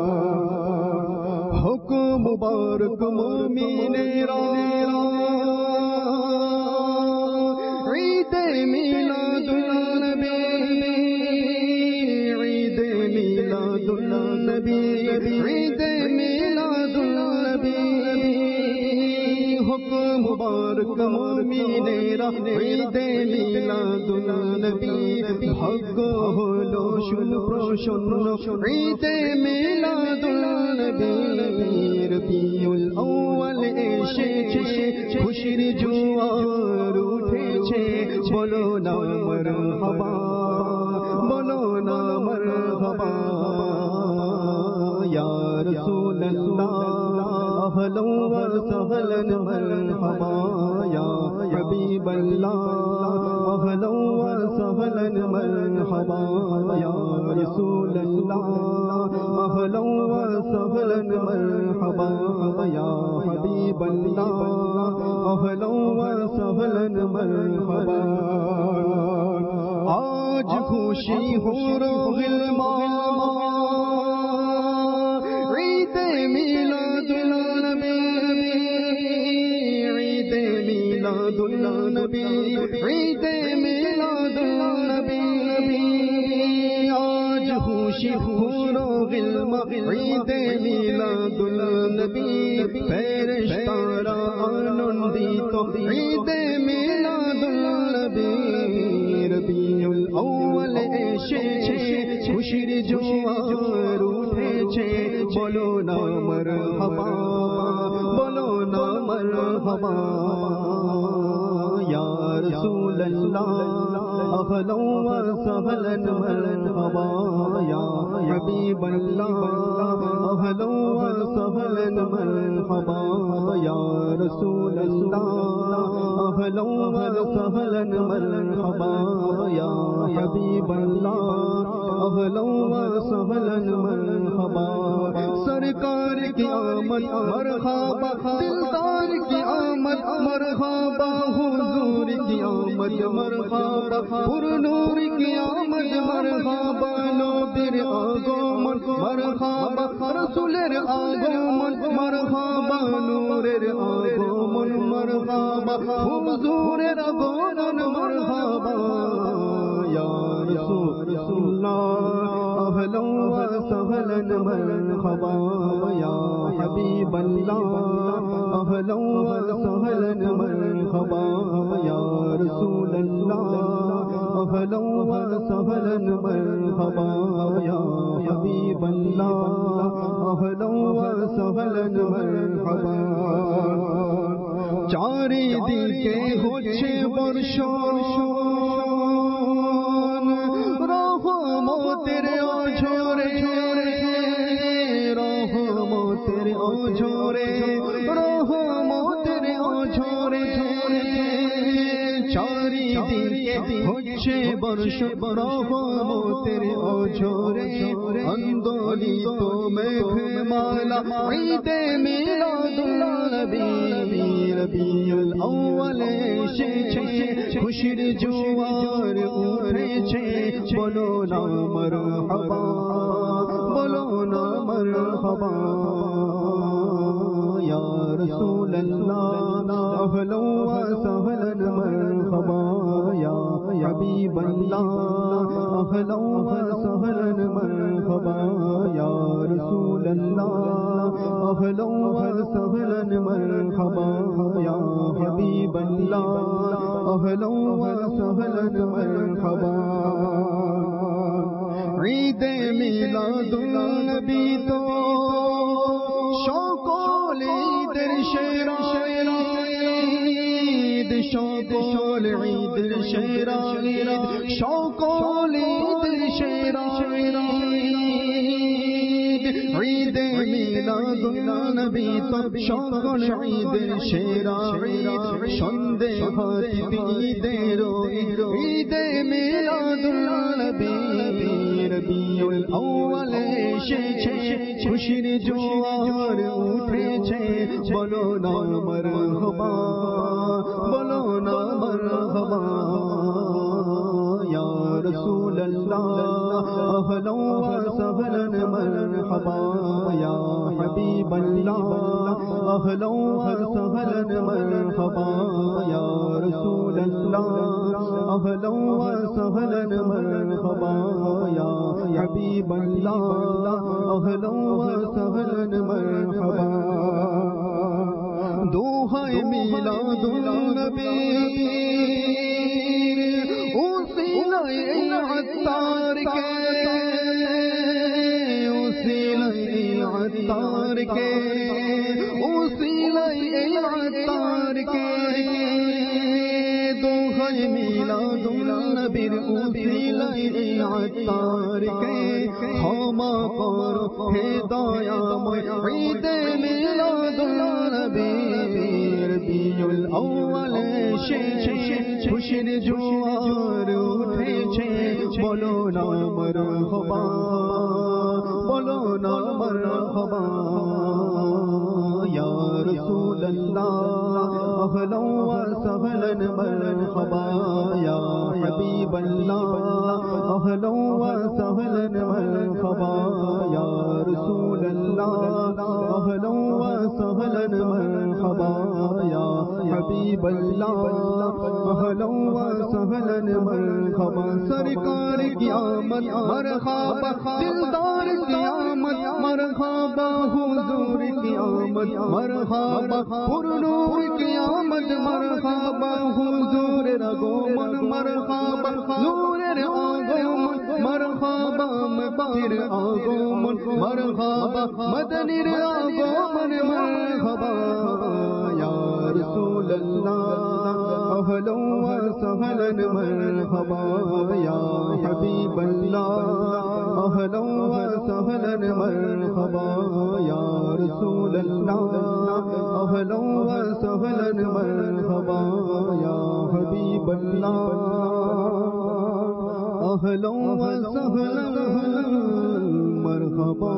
حکم مبارک مومن را عید میلاد النبی عید میلاد النبی عید میلاد النبی حکم مبارک مومن را عید میلاد النبی بھاگ হলো সুপ্রসন্ন عید میلاد النبی রবিউল আউয়াল এসেছে খুশির জোয়ার উঠেছে বলো না মারহাবা বলো না মারহাবা ইয়া রাসূলুল্লাহ اہلا و سہلا مرحبا یا حبیب اللہ اہلا و سہلا مرحبا یا رسول اللہ اہلا و سہلا مرحبا یا حبیب اللہ اہلا و سہلا مرحبا آج خوشی ہو روح الماما عید میلاد النبی عید میلاد النبی آج خوشی ہو روح الماما عید میلاد النبی فرشتہ آنندیت عید میلاد النبی ربیع الاول এসেছে খুশির জোয়ার উঠেছে বলো না মারহাবা বলো না মারহাবা یا رسول اللہ اہلا و سہلا مرحبا یا حبیب اللہ اہلا و سہلا مرحبا یا رسول اللہ اہلا و سہلا مرحبا یا حبیب اللہ اہلا و سہلا مرحبا سرکار کی آمد مرحبا دلدار کی آمد مرحبا حضور کی آمد مرحبا پر نور کی آمد مرحبا نودر آگمن مرحبا رسولر آگمن مرحبا نورر آگمن مرحبا حضور رغبن مرحبا یا رسول اللہ اہلا وسہلا مرحبا یا حبیب اللہ اہلا وسہلا مرحبا یا رسول اللہ اہلا وسہلا مرحبا یا حبیب اللہ اہلا وسہلا مرحبا چاری دل کے ہوچھے برشان رحمو تیرے آجھورے رحمو تیرے آجھورے رحمو تیرے آجھورے چاری دل کے ہوچھے برشان رحمو تیرے آجھورے اندولی تو میگھ مالا عید میلاد النبی ربیع الاول এসেছে খুশির জোয়ার উঠেছে বলো না মারহাবা বলো না মারহাবা ইয়া রাসূলুল্লাহ আহলা ওয়া সাহলান মারহাবা ইয়া হাবিবাল্লাহ আহলা ওয়া সাহলান মারহাবা ইয়া রাসূলুল্লাহ اہلا وسہلا مرحبا یا حبیب اللہ اہلا وسہلا مرحبا عید میلاد النبی تو شوق عید شیرا عید شوق عید شیرا شوق عید شیرا عید میلاد النبی تب شوق عید شیرا সন্দেহাত ঈদের ঈদ মিলাদ النبی রবিউল আউয়াল এসেছে খুশির জোয়ার উঠেছে বলো না মারহাবা বলো না মারহাবা یا رسول اللہ اہلا وسہلا مرحبا یا حبیب اللہ اہلا وسہلا مرحبا یا رسول اللہ اہلا وسہلا مرحبا یا حبیب اللہ اہلا وسہلا مرحبا دوہائے میلاد النبی عطار کے وسیلہ عطار کے وسیلہ عطار کے دوہائے میلاد النبی وسیلہ عطار کے ہما پر ہدایہ عید میلاد النبی ربیع الاول খুশির জোয়ার উঠেছে বলো না মারহাবা বলো না মারহাবা ইয়া রাসূলুল্লাহ আহলা ওয়া সাহলান মারহাবা ইয়া হাবিবাল্লাহ আহলা ওয়া সাহলান মারহাবা ইয়া রাসূলুল্লাহ আহলা ওয়া সাহলান মারহাবা ইয়া হাবিবাল্লাহ اہلا وسہلا مرحبا سرکار کی آمد مرحبا دلدار کی آمد مرحبا حضور کی آمد مرحبا پرنور کی آمد مرحبا حضور رغومن مرحبا نور آغومن مرحبا مبیر آغومن مرحبا مدنی آغومن مرحبا یا رسول اللہ اہلا وسہلا مرحبا یا حبیب اللہ اہلا وسہلا مرحبا یا رسول اللہ اہلا وسہلا مرحبا یا حبیب اللہ اہلا وسہلا مرحبا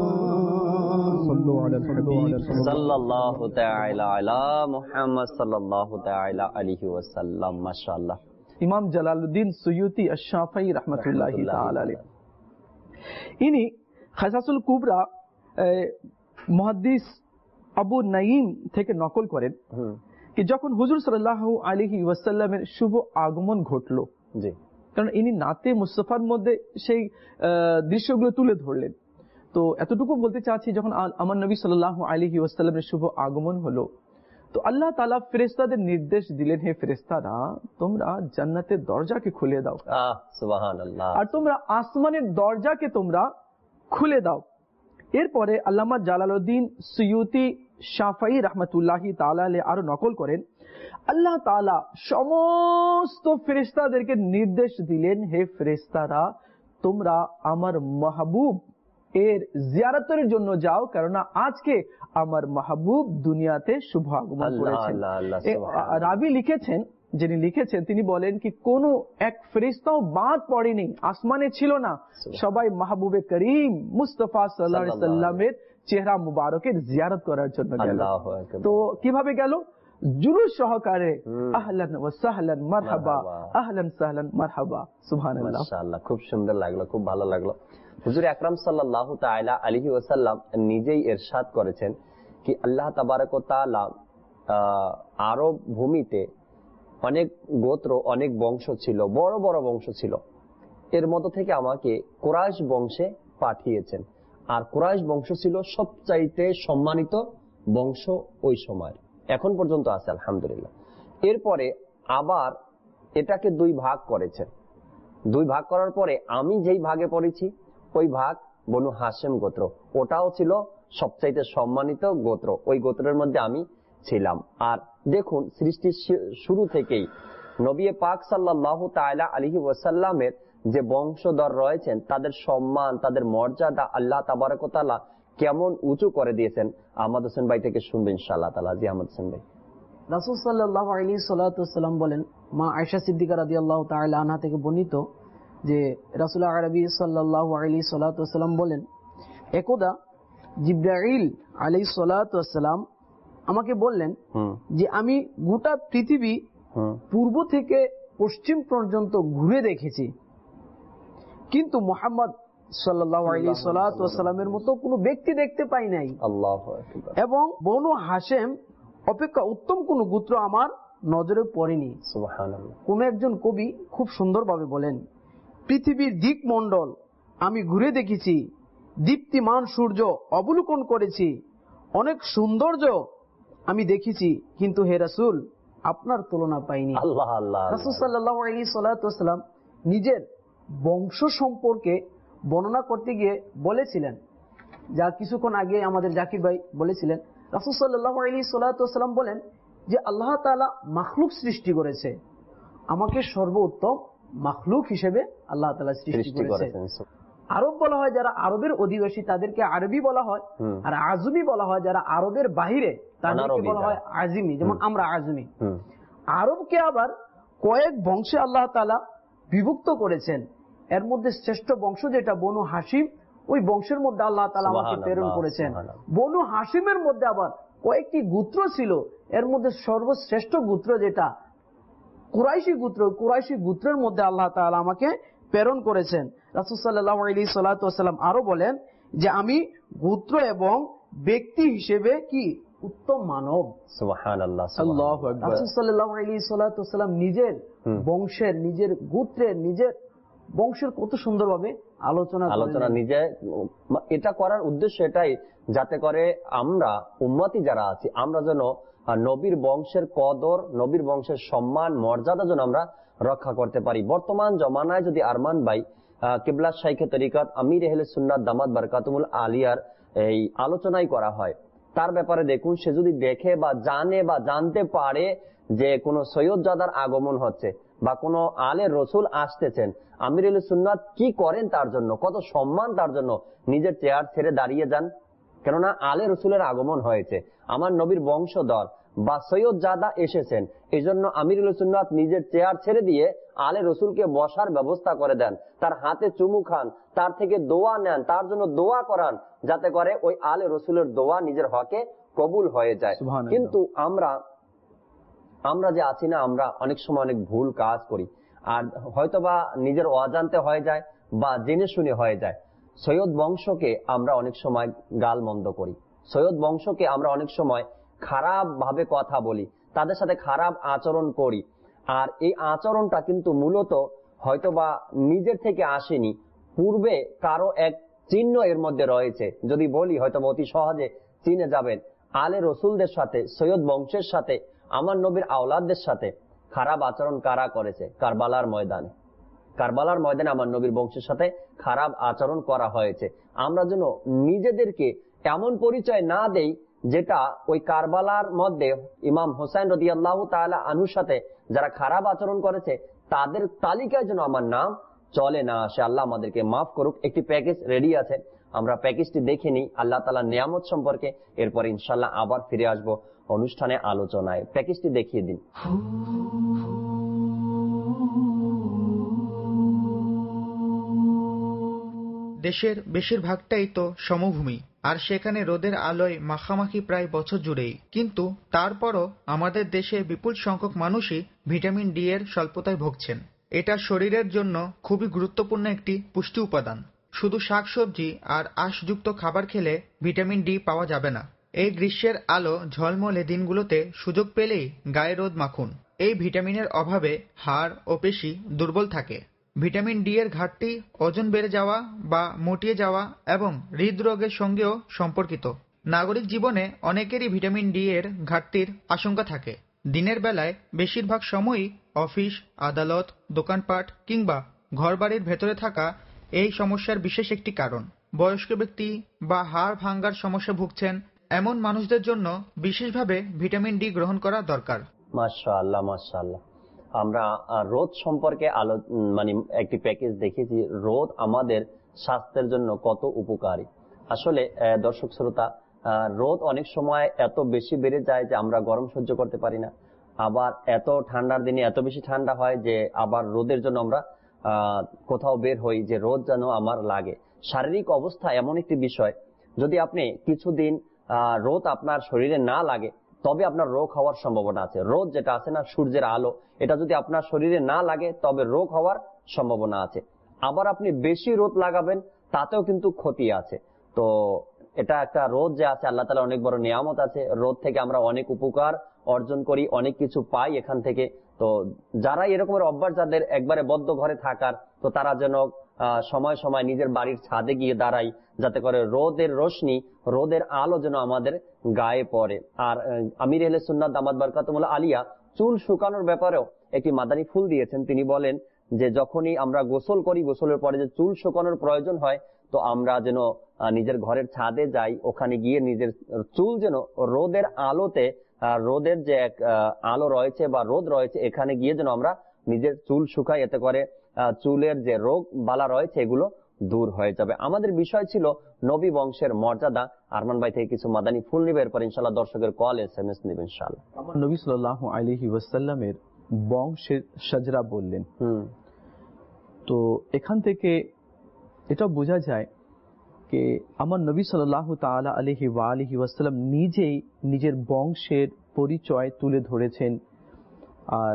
صلی اللہ تعالی علی محمد صلی اللہ تعالی علیہ وسلم. ماشاءاللہ. امام جلال الدین سیوطی الشافعی رحمۃ اللہ تعالی علیہ ইনি খাসাসুল কুবরা মুহাদ্দিস আবু নাঈম থেকে নকল করেন কি যখন হুজুর সাল্লাল্লাহু আলাইহি ওয়াসাল্লামের শুভ আগমন ঘটলো, জি, কারণ ইনি নাতে মুস্তাফার মধ্যে সেই দৃশ্যগুলো তুলে ধরলেন। তো এতটুকু বলতে চাচ্ছি, যখন আমার নবী সাল্লাল্লাহু আলাইহি ওয়াসাল্লামের শুভ আগমন হলো, তো আল্লাহ তাআলা ফেরেশতাদের নির্দেশ দিলেন, হে ফেরেশতারা, তোমরা জান্নাতের দরজাকে খুলে দাও, সুবহানাল্লাহ, আর তোমরা আসমানের দরজাকে তোমরা খুলে দাও। এরপরে আল্লামা জালালউদ্দিন সুয়ুতি শাফাঈ রাহমাতুল্লাহি তাআলা আলাইহি আরো নকল করেন, আল্লাহ তাআলা সমস্ত ফেরেশতাদেরকে নির্দেশ দিলেন, হে ফেরেশতারা, তোমরা আমার মাহবুব এর জিয়ারতের জন্য যাও, কারণ আজকে আমার মাহবুব দুনিয়াতে শুভ আগমন করেছেন। রাবি লিখেছেন, যিনি লিখেছেন তিনি বলেন কি কোন এক ফেরেশতাও বাদ পড়েনি, আসমানে ছিল না, সবাই মাহবুবে করিম মুস্তাফা সাল্লাল্লাহু আলাইহি সাল্লামের চেহারা মুবারকের জিয়ারত করার জন্য গেল। তো কিভাবে গেল? জুলুস সহকারে, আহলান ওয়া সাহলান মারহাবা, আহলান সাহলান মারহাবা। সুবহানাল্লাহ, মাশাআল্লাহ, খুব সুন্দর লাগলো, খুব ভালো লাগলো। হুজুর আকরাম সাল্লাল্লাহু তাআলা আলাইহি ওয়াসাল্লাম নিজেই ইরশাদ করেছেন কি আল্লাহ তাবারক ওয়া তাআলা আরব ভূমিতে অনেক গোত্র, অনেক বংশ ছিল, বড় বড় বংশ ছিল, এর মধ্য থেকে আমাকে কুরাইশ বংশে পাঠিয়েছেন। আর কুরাইশ বংশ ছিল সবচাইতে সম্মানিত বংশ ওই সময়, এখন পর্যন্ত আছে আলহামদুলিল্লাহ। এরপরে আবার এটাকে দুই ভাগ করেছেন। দুই ভাগ করার পরে আমি যেই ভাগে পড়েছি ওই ভাগ বনু হাশেম গোত্র, ওটাও ছিল সবচাইতে সম্মানিত গোত্র, ওই গোত্রের মধ্যে আমি ছিলাম। আর দেখুন, সৃষ্টির শুরু থেকেই নবী পাক সাল্লাল্লাহু তাআলা আলাইহি ওয়াসাল্লামের যে বংশধর রয়েছেন তাদের সম্মান, তাদের মর্যাদা আল্লাহ তাবারক ওয়া তাআলা কেমন উঁচু করে দিয়েছেন। আহমদ হোসেন ভাই থেকে শুনবেন ইনশাআল্লাহ তাআলা। জি আহমদ হোসেন ভাই। রাসূল সাল্লাল্লাহু আলাইহি সাল্লাতু ওয়াসাল্লাম বলেন, মা আয়েশা সিদ্দিকা রাদিয়াল্লাহু তাআলা আনহা থেকে বর্ণিত যে রাসূল আরবি সাল্লাল্লাহু আলাইহি সাল্লাতু ওয়াসাল্লাম বলেন, একদা জিবরাইল আলাইহিস সালাতু ওয়াসসালাম আমাকে বললেন যে আমি গোটা পৃথিবী পূর্ব থেকে পশ্চিম পর্যন্ত ঘুরে দেখেছি, কিন্তু মুহাম্মদ সাল্লাল্লাহু আলাইহি সাল্লাতু ওয়াসাল্লামের মতো কোনো ব্যক্তি দেখতে পাই নাই। আল্লাহু আকবার। এবং বনু হাশেম অপেক্ষা উত্তম কোন গোত্র আমার নজরে পড়েনি। সুবহানাল্লাহ। কোন একজন কবি খুব সুন্দরভাবে বলেন, পৃথিবীর দিকমণ্ডল আমি ঘুরে দেখেছি, দীপ্তিমান সূর্য অবলোকন করেছি, অনেক সৌন্দর্য আমি দেখেছি, কিন্তু হে রাসূল আপনার তুলনা পাইনি। আল্লাহ আল্লাহ। রাসূল সাল্লাল্লাহু আলাইহি সাল্লাতু ওয়াসাল্লাম নিজের বংশ সম্পর্কে বর্ণনা করতে গিয়ে বলেছিলেন, যা কিছুক্ষণ আগে আমাদের জাকির ভাই বলেছিলেন, রাসূল সাল্লাল্লাহু আলাইহি সাল্লাতু ওয়াসাল্লাম বলেন যে আল্লাহ তাআলা মাখলুক সৃষ্টি করেছে, আমাকে সর্বোত্তম মাখলুক হিসেবে আল্লাহ তাআলা সৃষ্টি করেছেন। আরব বলা হয় যারা আরবের অধিবাসী তাদেরকে আরবি বলা হয়, আর আজমি বলা হয় যারা আরবের বাহিরে তাদেরকে বলা হয় আজিমি, যেমন আমরা আজমি। আরবকে আবার কয়েক বংশে আল্লাহ তাআলা বিভক্ত করেছেন, এর মধ্যে শ্রেষ্ঠ বংশ যেটা বনু হাশিম, ওই বংশের মধ্যে আল্লাহ তাআলা আমাকে প্রেরণ করেছেন। বনু হাশিমের মধ্যে আবার কয়েকটি গোত্র ছিল, এর মধ্যে সর্বশ্রেষ্ঠ গোত্র যেটা কুরাইশি গোত্র, কুরাইশি গোত্রের মধ্যে আল্লাহ তাআলা আমাকে প্রেরণ করেছেন। রাসূল সাল্লাল্লাহু আলাইহি সাল্লাতু ওয়াসাল্লাম আরো বলেন যে আমি গোত্র এবং ব্যক্তি হিসেবে কি উত্তম মানব। সুবহানাল্লাহ, আল্লাহু আকবার। রাসূল সাল্লাল্লাহু আলাইহি সাল্লাতু ওয়াসাল্লাম নিজের বংশের, নিজের গোত্রের, নিজের বংশের কত সুন্দরভাবে আলোচনা আলোচনা নিজে, এটা করার উদ্দেশ্য এটাই যাতে করে আমরা উম্মতি যারা আছি আমরা যেন নবীর বংশের কদর, নবীর বংশের সম্মান মর্যাদা যেন আমরা রক্ষা করতে পারি। বর্তমান জমানায় যদি আরমান ভাই কিবলা শাইখে তরিকত আমির আহলে সুন্নাত দামাত বারকাতুল আলিয়ার এই আলোচনাই করা হয়, তার ব্যাপারে দেখুন, সে যদি দেখে বা জানে বা জানতে পারে যে কোন সৈয়দজাদার আগমন হচ্ছে বা কোন আলে রসুল আসতেছেন, আমির আহলে সুন্নাত কি করেন তার জন্য, কত সম্মান তার জন্য, নিজের চেয়ার ছেড়ে দাঁড়িয়ে যান। কেননা আলে রসুলের আগমন হয়েছে, আমার নবীর বংশধর বা সৈয়দজাদা এসেছেন, এই জন্য আমির আহলে সুন্নাত নিজের চেয়ার ছেড়ে দিয়ে আলে রসুলকে বসার ব্যবস্থা করে দেন, তার হাতে চুমু খান, তার থেকে দোয়া নেন, তার জন্য দোয়া করান, যাতে করে ওই আলে রসুলের দোয়া নিজের হকে কবুল হয়ে যায়। কিন্তু আমরা আমরা যে আছি না, আমরা অনেক সময় অনেক ভুল কাজ করি, আর হয়তোবা নিজের অজান্তে হয়ে যায় বা জেনে শুনে হয়ে যায়। সৈয়দ বংশকে আমরা অনেক সময় গাল মন্দ করি, সৈয়দ বংশকে আমরা অনেক সময় খারাপ ভাবে কথা বলি, তাদের সাথে খারাপ আচরণ করি। আর এই আচরণটা কিন্তু মূলত হয়তোবা নিজের থেকে আসেনি, পূর্বে কারো এক চিহ্ন এর মধ্যে রয়েছে। যদি বলি হয়তো অতি সহজে চিনে যাবেন, আলে রসুলদের সাথে, সৈয়দ বংশের সাথে, আমার নবীর আওলাদদের সাথে খারাপ আচরণ কারা করেছে? কারবালার ময়দানে, কারবালার ময়দানে আমার নবীর বংশের সাথে খারাপ আচরণ করা হয়েছে। আমরা যেন নিজেদেরকে এমন পরিচয় না দেই যেটা ওই কারবালার মধ্যে ইমাম হোসেন রাদিয়াল্লাহু তাআলা আনহুর সাথে যারা খারাপ আচরণ করেছে তাদের তালিকায় যেন আমার নাম চলে না আসে। আল্লাহ আমাদেরকে মাফ করুক। একটি প্যাকেজ রেডি আছে, আমরা প্যাকেজটি দেখে নিই আল্লাহ তাআলার নিয়ামত সম্পর্কে, এরপর ইনশাআল্লাহ আবার ফিরে আসবো অনুষ্ঠানে আলোচনায়। প্যাকেজটি দেখিয়ে দিন। দেশের বেশিরভাগটাই তো সমভূমি, আর সেখানে রোদের আলোয় মাখামাখি প্রায় বছর জুড়েই। কিন্তু তারপরও আমাদের দেশে বিপুল সংখ্যক মানুষই ভিটামিন ডি এর স্বল্পতায় ভুগছেন। এটা শরীরের জন্য খুবই গুরুত্বপূর্ণ একটি পুষ্টি উপাদান। শুধু শাকসবজি আর আঁশযুক্ত খাবার খেলে ভিটামিন ডি পাওয়া যাবে না। এই গ্রীষ্মের আলো ঝলমলে দিনগুলোতে সুযোগ পেলেই গায়ে রোদ মাখুন। এই ভিটামিনের অভাবে হাড় ও পেশি দুর্বল থাকে। ভিটামিন ডি এর ঘাটতি ওজন বেড়ে যাওয়া বা মোটিয়ে যাওয়া এবং হৃদরোগের সঙ্গেও সম্পর্কিত। নাগরিক জীবনে অনেকেরই ভিটামিন ডি এর ঘাটতির আশঙ্কা থাকে। দিনের বেলায় বেশিরভাগ সময়ই অফিস, আদালত, দোকানপাট কিংবা ঘরবাড়ির ভেতরে থাকা এই সমস্যার বিশেষ একটি কারণ। বয়স্ক ব্যক্তি বা হাড় ভাঙ্গার সমস্যা ভুগছেন এমন মানুষদের জন্য বিশেষভাবে ভিটামিন ডি গ্রহণ করা দরকার। মাশাআল্লাহ, মাশাআল্লাহ। আমরা রোদ সম্পর্কে আলো মানে একটি প্যাকেজ দেখেছি, রোদ আমাদের স্বাস্থ্যের জন্য কত উপকারী। আসলে দর্শক শ্রোতা, রোদ অনেক সময় এত বেশি বেড়ে যায় যে আমরা গরম সহ্য করতে পারি না, আবার এত ঠান্ডার দিনে এত বেশি ঠান্ডা হয় যে আবার রোদের জন্য আমরা আহ কোথাও বের হই যে রোদ যেন আমার লাগে। শারীরিক অবস্থা এমন একটি বিষয়, যদি আপনি কিছুদিন আহ রোদ আপনার শরীরে না লাগে তবে আপনার রোগ হওয়ার সম্ভাবনা আছে। রোদ যেটা আছে না, সূর্যের আলো, এটা যদি আপনার শরীরে না লাগে তবে রোগ হওয়ার সম্ভাবনা আছে। আবার আপনি বেশি রোদ লাগাবেন তাতেও কিন্তু ক্ষতি আছে। তো এটা একটা রোদ যে আছে, আল্লাহ তাআলা অনেক বড় নিয়ামত আছে। রোদ থেকে আমরা অনেক উপকার অর্জন করি, অনেক কিছু পাই এখান থেকে। তো যারা এরকমের অভ্যাস, যাদের একবারে বদ্ধ ঘরে থাকার, তো তারা যেন সময় সময় নিজের বাড়ির ছাদে গিয়ে দাঁড়াই, যাতে করে রোদের রোশনি, রোদের আলো যেন আমাদের গায়ে পড়ে। আর আমির আহলে সুন্নাত দামাত বারকাতুহুল আলিয়া চুল শুকানোর ব্যাপারেও একটি মাদানী ফুল দিয়েছেন। তিনি বলেন যে যখনই আমরা গোসল করি, গোসলের পরে যে চুল শুকানোর প্রয়োজন হয়, তো আমরা যেন নিজের ঘরের ছাদে যাই, ওখানে গিয়ে নিজের চুল যেন রোদের আলোতে, রোদের যে এক আলো রয়েছে বা রোদ রয়েছে, এখানে গিয়ে যেন আমরা নিজের চুল শুকাই, এতে করে চুলের যে রোগ বালা রয়েছে এগুলো দূর হয়ে যাবে। আমাদের বিষয় ছিল নবী বংশের মর্যাদা। আরমান ভাই থেকে কিছু মাদানী ফুল নিবে, এরপর ইনশাআল্লাহ দর্শকের কল এসএমএস নিবে ইনশাআল্লাহ। আমার নবী সাল্লাল্লাহু আলাইহি ওয়াসাল্লামের বংশের সাজরা বললেন। হুম তো এখান থেকে এটা বোঝা যায় যে আমার নবী সাল্লাল্লাহু তাআলা আলাইহি ওয়া আলিহি ওয়াসাল্লাম নিজেই নিজের বংশের পরিচয় তুলে ধরেছেন। আর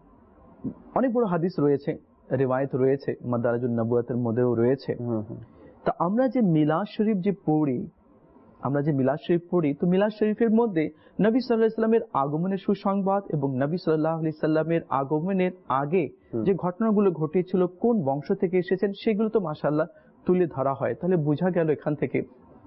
অনেক বড় হাদিস রয়েছে, রিওয়ায়াত রয়েছে, মাদারাজুন নবুওয়াতের মধ্যেও রয়েছে। তা আমরা যে মিলাদ শরীফ যে পড়ি, আমরা যে মিলাদ শরীফ পড়ি, তো মিলাদ শরীফের মধ্যে নবী সাল্লাল্লাহু আলাইহি সাল্লামের আগমনের সুসংবাদ এবং নবী সাল্লাল্লাহু আলাইহি সাল্লামের আগমনের আগে যে ঘটনাগুলো ঘটেছিল, কোন বংশ থেকে এসেছেন, সেগুলো তো মাশাআল্লাহ তুলে ধরা হয়। তাহলে বোঝা গেল এখান থেকে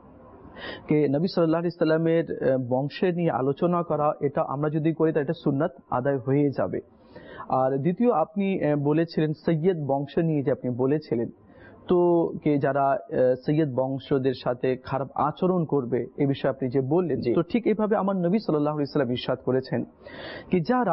যে নবী সাল্লাল্লাহু আলাইহি সাল্লামের বংশে নিয়ে আলোচনা করা, এটা আমরা যদি করি তাহলে এটা সুন্নাত আদায় হয়ে যাবে। আর দ্বিতীয়, আপনি বলেছিলেন সৈয়দ বংশ নিয়ে, যে আপনি বলেছিলেন তো কে যারা সৈয়দ বংশদের সাথে খারাপ আচরণ করবে, এই বিষয়ে আপনি যে বললেন, তো ঠিক এইভাবে আমার নবী সাল্লাল্লাহু আলাইহি সাল্লাম ইরশাদ করেছেন কি যারা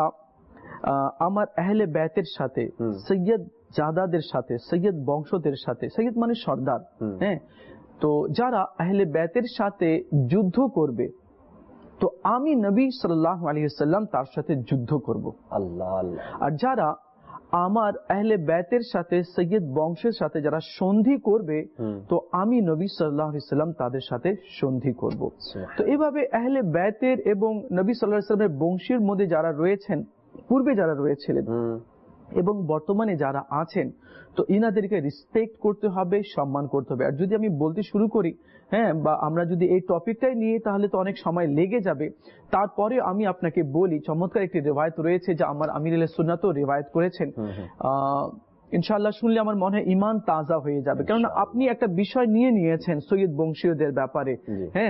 আমার আহলে বাইতের সাথে, সৈয়দ জাদাদের সাথে, সৈয়দ বংশদের সাথে, সৈয়দ মানে সর্দার, হ্যাঁ, তো যারা আহলে বাইতের সাথে যুদ্ধ করবে, তো আমি নবী সাল্লাল্লাহু আলাইহি ওয়াসাল্লাম তার সাথে যুদ্ধ করব। আল্লাহ আল্লাহ। আর যারা আমার আহলে বাইতের সাথে, সৈয়দ বংশের সাথে যারা সন্ধি করবে, তো আমি নবী সাল্লাল্লাহু আলাইহি ওয়াসাল্লাম তাদের সাথে সন্ধি করব। তো এভাবে আহলে বাইতের এবং নবী সাল্লাল্লাহু আলাইহি ওয়াসাল্লামের বংশের মধ্যে যারা রয়েছেন, পূর্বে যারা রয়েছিলেন, এবং বর্তমানে যারা আছেন তো ইনাদেরকে রেসপেক্ট করতে হবে, সম্মান করতে হবে। আর যদি আমি বলতে শুরু করি, হ্যাঁ, বা আমরা যদি এই টপিকটাই নিয়ে তাহলে তো অনেক সময় লেগে যাবে। তারপরে আমি আপনাকে বলি, চমৎকার একটি রিওয়ায়াত রয়েছে যা আমার আমির আহলে সুন্নাতও রিওয়ায়াত করেছেন। আহ ইনশাআল্লাহ শুনলে আমার মনে হয় ইমান তাজা হয়ে যাবে, কারণ আপনি একটা বিষয় নিয়ে নিয়েছেন সৈয়দ বংশীয়দের ব্যাপারে। হ্যাঁ,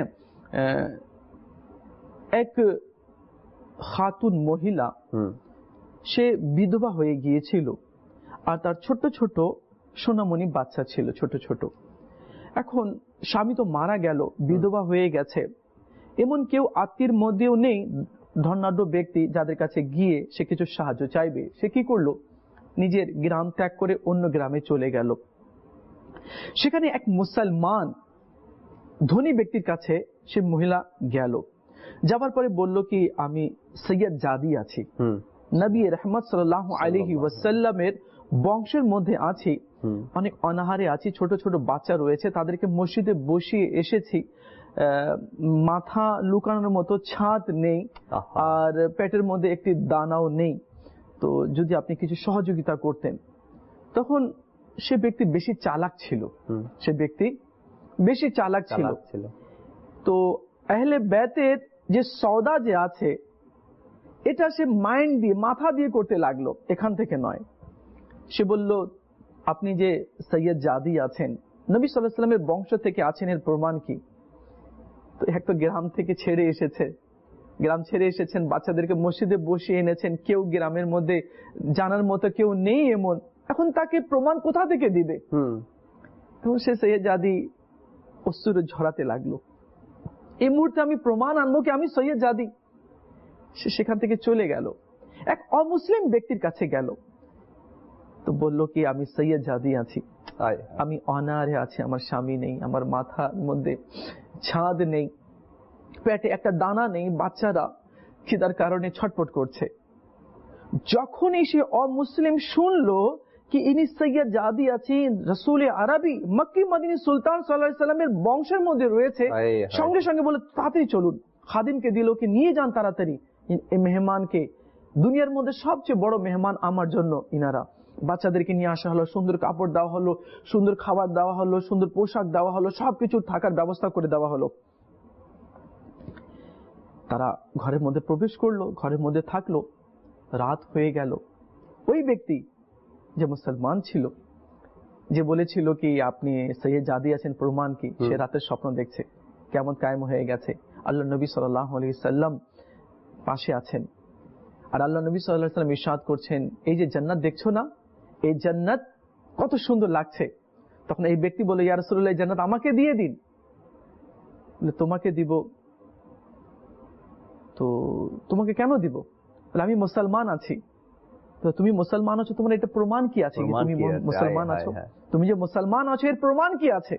এক খাতুন মহিলা, সে বিধবা হয়ে গিয়েছিল আর তার ছোট ছোট সোনামণি বাচ্চা ছিল, ছোট ছোট। এখন স্বামী তো মারা গেল, বিধবা হয়ে গেছে, এমন কেউ আত্মীয়ের মধ্যেও নেই ধনাঢ্য ব্যক্তি যাদের কাছে গিয়ে সে কিছু সাহায্য চাইবে। সে কি করলো, নিজের গ্রাম ত্যাগ করে অন্য গ্রামে চলে গেল। সেখানে এক মুসলমান ধনী ব্যক্তির কাছে সে মহিলা গেল, যাবার পরে বলল কি আমি সৈয়দ জাদি আছি, নবী রহমত সাল্লাল্লাহু আলাইহি ওয়াসাল্লামের বংশের মধ্যে আছি, অনেক অনাহারে আছি, ছোট ছোট বাচ্চা রয়েছে, তাদেরকে মসজিদে বসিয়ে এসেছি, মাথা লুকানোর মতো ছাদ নেই আর পেটের মধ্যে একটি দানাও নেই, তো যদি আপনি কিছু সহযোগিতা করতেন। তখন সে ব্যক্তি বেশি চালাক ছিল, সে ব্যক্তি বেশি চালাক ছিল। তো আহলে বাইতের যে সওদা যে আছে এটা সে মাইন্ড দিয়ে মাথা দিয়ে করতে লাগলো, এখান থেকে নয়। সে বলল আপনি যে সৈয়দ জাদি আছেন, নবী সাল্লাল্লাহু আলাইহি ওয়াসাল্লামের বংশ থেকে আছেন, এর প্রমাণ কি? তো এক তো গ্রাম থেকে ছেড়ে এসেছে, গ্রাম ছেড়ে এসেছেন, বাচ্চাদেরকে মসজিদে বসিয়ে এনেছেন, কেউ গ্রামের মধ্যে জানার মতো কেউ নেই এমন, এখন তাকে প্রমাণ কোথা থেকে দিবে? তখন সে সৈয়দ জাদি অশ্রু ঝরাতে লাগলো, এই মুহূর্তে আমি প্রমাণ আনবো কি আমি সৈয়দ জাদি। সে সেখান থেকে চলে গেল, এক অমুসলিম ব্যক্তির কাছে গেল, তো বলল কি আমি সৈয়দ জাদি আছি, আমি অনাহারে আছি, আমার স্বামী নেই, আমার মাথার মধ্যে ছাদ নেই, পেটে একটা দানা নেই, বাচ্চারা খিদার কারণে ছটফট করছে। যখনই সে অমুসলিম শুনলো কি ইনি সৈয়দ জাদি আছেন, রাসূল আরবি মক্কি মদিনী সুলতান সাল্লাল্লাহু আলাইহি সাল্লামের বংশের মধ্যে রয়েছে, সঙ্গে সঙ্গে বলে তাড়াতাড়ি চলুন, খাদিমকে দিল কি নিয়ে যান তাড়াতাড়ি এই মেহমানকে, দুনিয়ার মধ্যে সবচেয়ে বড় মেহমান আমার জন্য ইনারা। বাচ্চাদেরকে নিয়ে আসা হলো, সুন্দর কাপড় দেওয়া হলো, সুন্দর খাবার দেওয়া হলো, সুন্দর পোশাক দেওয়া হলো, সবকিছু থাকার ব্যবস্থা করে দেওয়া হলো। তারা ঘরের মধ্যে প্রবেশ করলো, ঘরের মধ্যে থাকলো, রাত হয়ে গেল। ওই ব্যক্তি যে মুসলমান ছিল, যে বলেছিল কি আপনি সৈয়দ জাদি আছেন প্রমাণ কি, সে রাতের স্বপ্ন দেখছে, কেমন কায়েম হয়ে গেছে, আল্লাহ নবী সাল্লাল্লাহু আলাইহি সাল্লাম পাশে আছেন, আর আল্লাহ নবী সাল্লাল্লাহু আলাইহি সাল্লাম ইরশাদ করছেন এই যে জান্নাত দেখছো না, এই জান্নাত কত সুন্দর লাগছে। তখন এই ব্যক্তি বলে ইয়া রাসূলুল্লাহ এই জান্নাত আমাকে দিয়ে দিন। বলে তোমাকে দিব, তো তোমাকে কেন দিব? বলে আমি মুসলমান আছি। তো তুমি মুসলমান আছো, তোমার এটা প্রমাণ কি আছে তুমি মুসলমান আছো? তুমি যে মুসলমান আছো এর প্রমাণ কি আছে?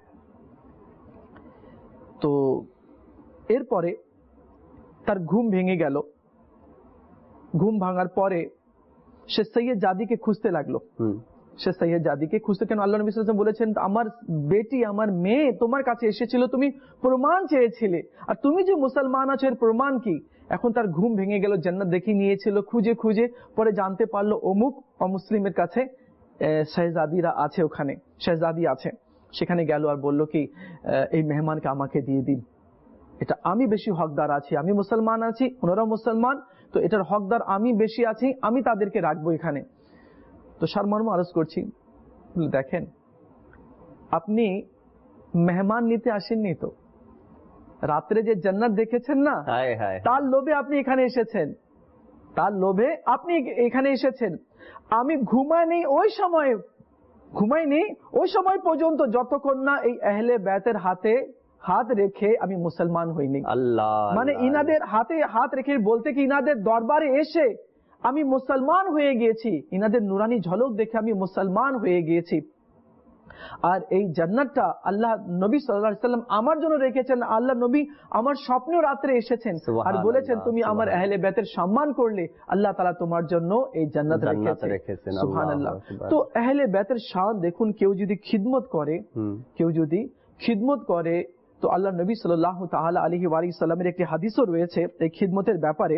তো এরপরে তার ঘুম ভেঙে গেল। ঘুম ভাঙার পরে সে সৈয়দ জাদিকে খুঁজতে লাগলো। সে সৈয়দ জাদিকে খুঁজতে, কেন আল্লাহ নবী সাল্লাল্লাহু আলাইহি ওয়াসাল্লাম বলেছেন আমার বেটি, আমার মেয়ে তোমার কাছে এসেছিল, তুমি প্রমাণ চেয়েছিলে, আর তুমি যে মুসলমান আছো এর প্রমাণ কি? এখন তার ঘুম ভেঙে গেল, জান্নাত দেখে নিয়েছিল, খুঁজে খুঁজে পরে জানতে পারলো অমুক অমুসলিমের কাছে শেহজাদিরা আছে, ওখানে শেহজাদি আছে। সেখানে গেল আর বলল কি এই মেহমানকে আমাকে দিয়ে দিন, এটা আমি বেশি হকদার আছি, আমি মুসলমান আছি, ওনারা মুসলমান, তো এটার হকদার আমি বেশি আছি, আমি তাদেরকে রাখবো এখানে। তো সারমর্ম আরজ করছি, দেখেন আপনি মেহমান নিতে আসেননি, তো রাত্রে যে জান্নাত দেখেছেন না তার লোভে আপনি এখানে এসেছেন, তার লোভে আপনি এখানে এসেছেন। আমি ঘুমাইনি ওই সময়, ঘুমাইনি ওই সময় পর্যন্ত যতক্ষণ না এই আহলে বাইতের হাতে হাত রেখে আমি মুসলমান হইনি। আল্লাহ, মানে ইনাদের হাতে হাত রেখে বলতে কি ইনাদের দরবারে এসে আমি মুসলমান হয়ে গিয়েছি, ইনাদের নুরানি ঝলক দেখে আমি মুসলমান হয়ে গিয়েছি। আর এই জান্নাতটা আল্লাহ নবী সাল্লাল্লাহু আলাইহি ওয়াসাল্লাম আমার জন্য রেখেছেন। আল্লাহ নবী আমার স্বপ্ন রাত্রে এসেছেন আর বলেছেন তুমি আমার আহলে বাইতের সম্মান করলে আল্লাহ তাআলা তোমার জন্য এই জান্নাত রেখেছেন। সুবহানাল্লাহ। তো আহলে বাইতের শান দেখুন, কেউ যদি খিদমত করে, কেউ যদি খিদমত করে, তো আল্লাহ নবী সাল্লাল্লাহু তাআলা আলাইহি ওয়া সাল্লামের একটি হাদিসও রয়েছে এই খিদমতের ব্যাপারে।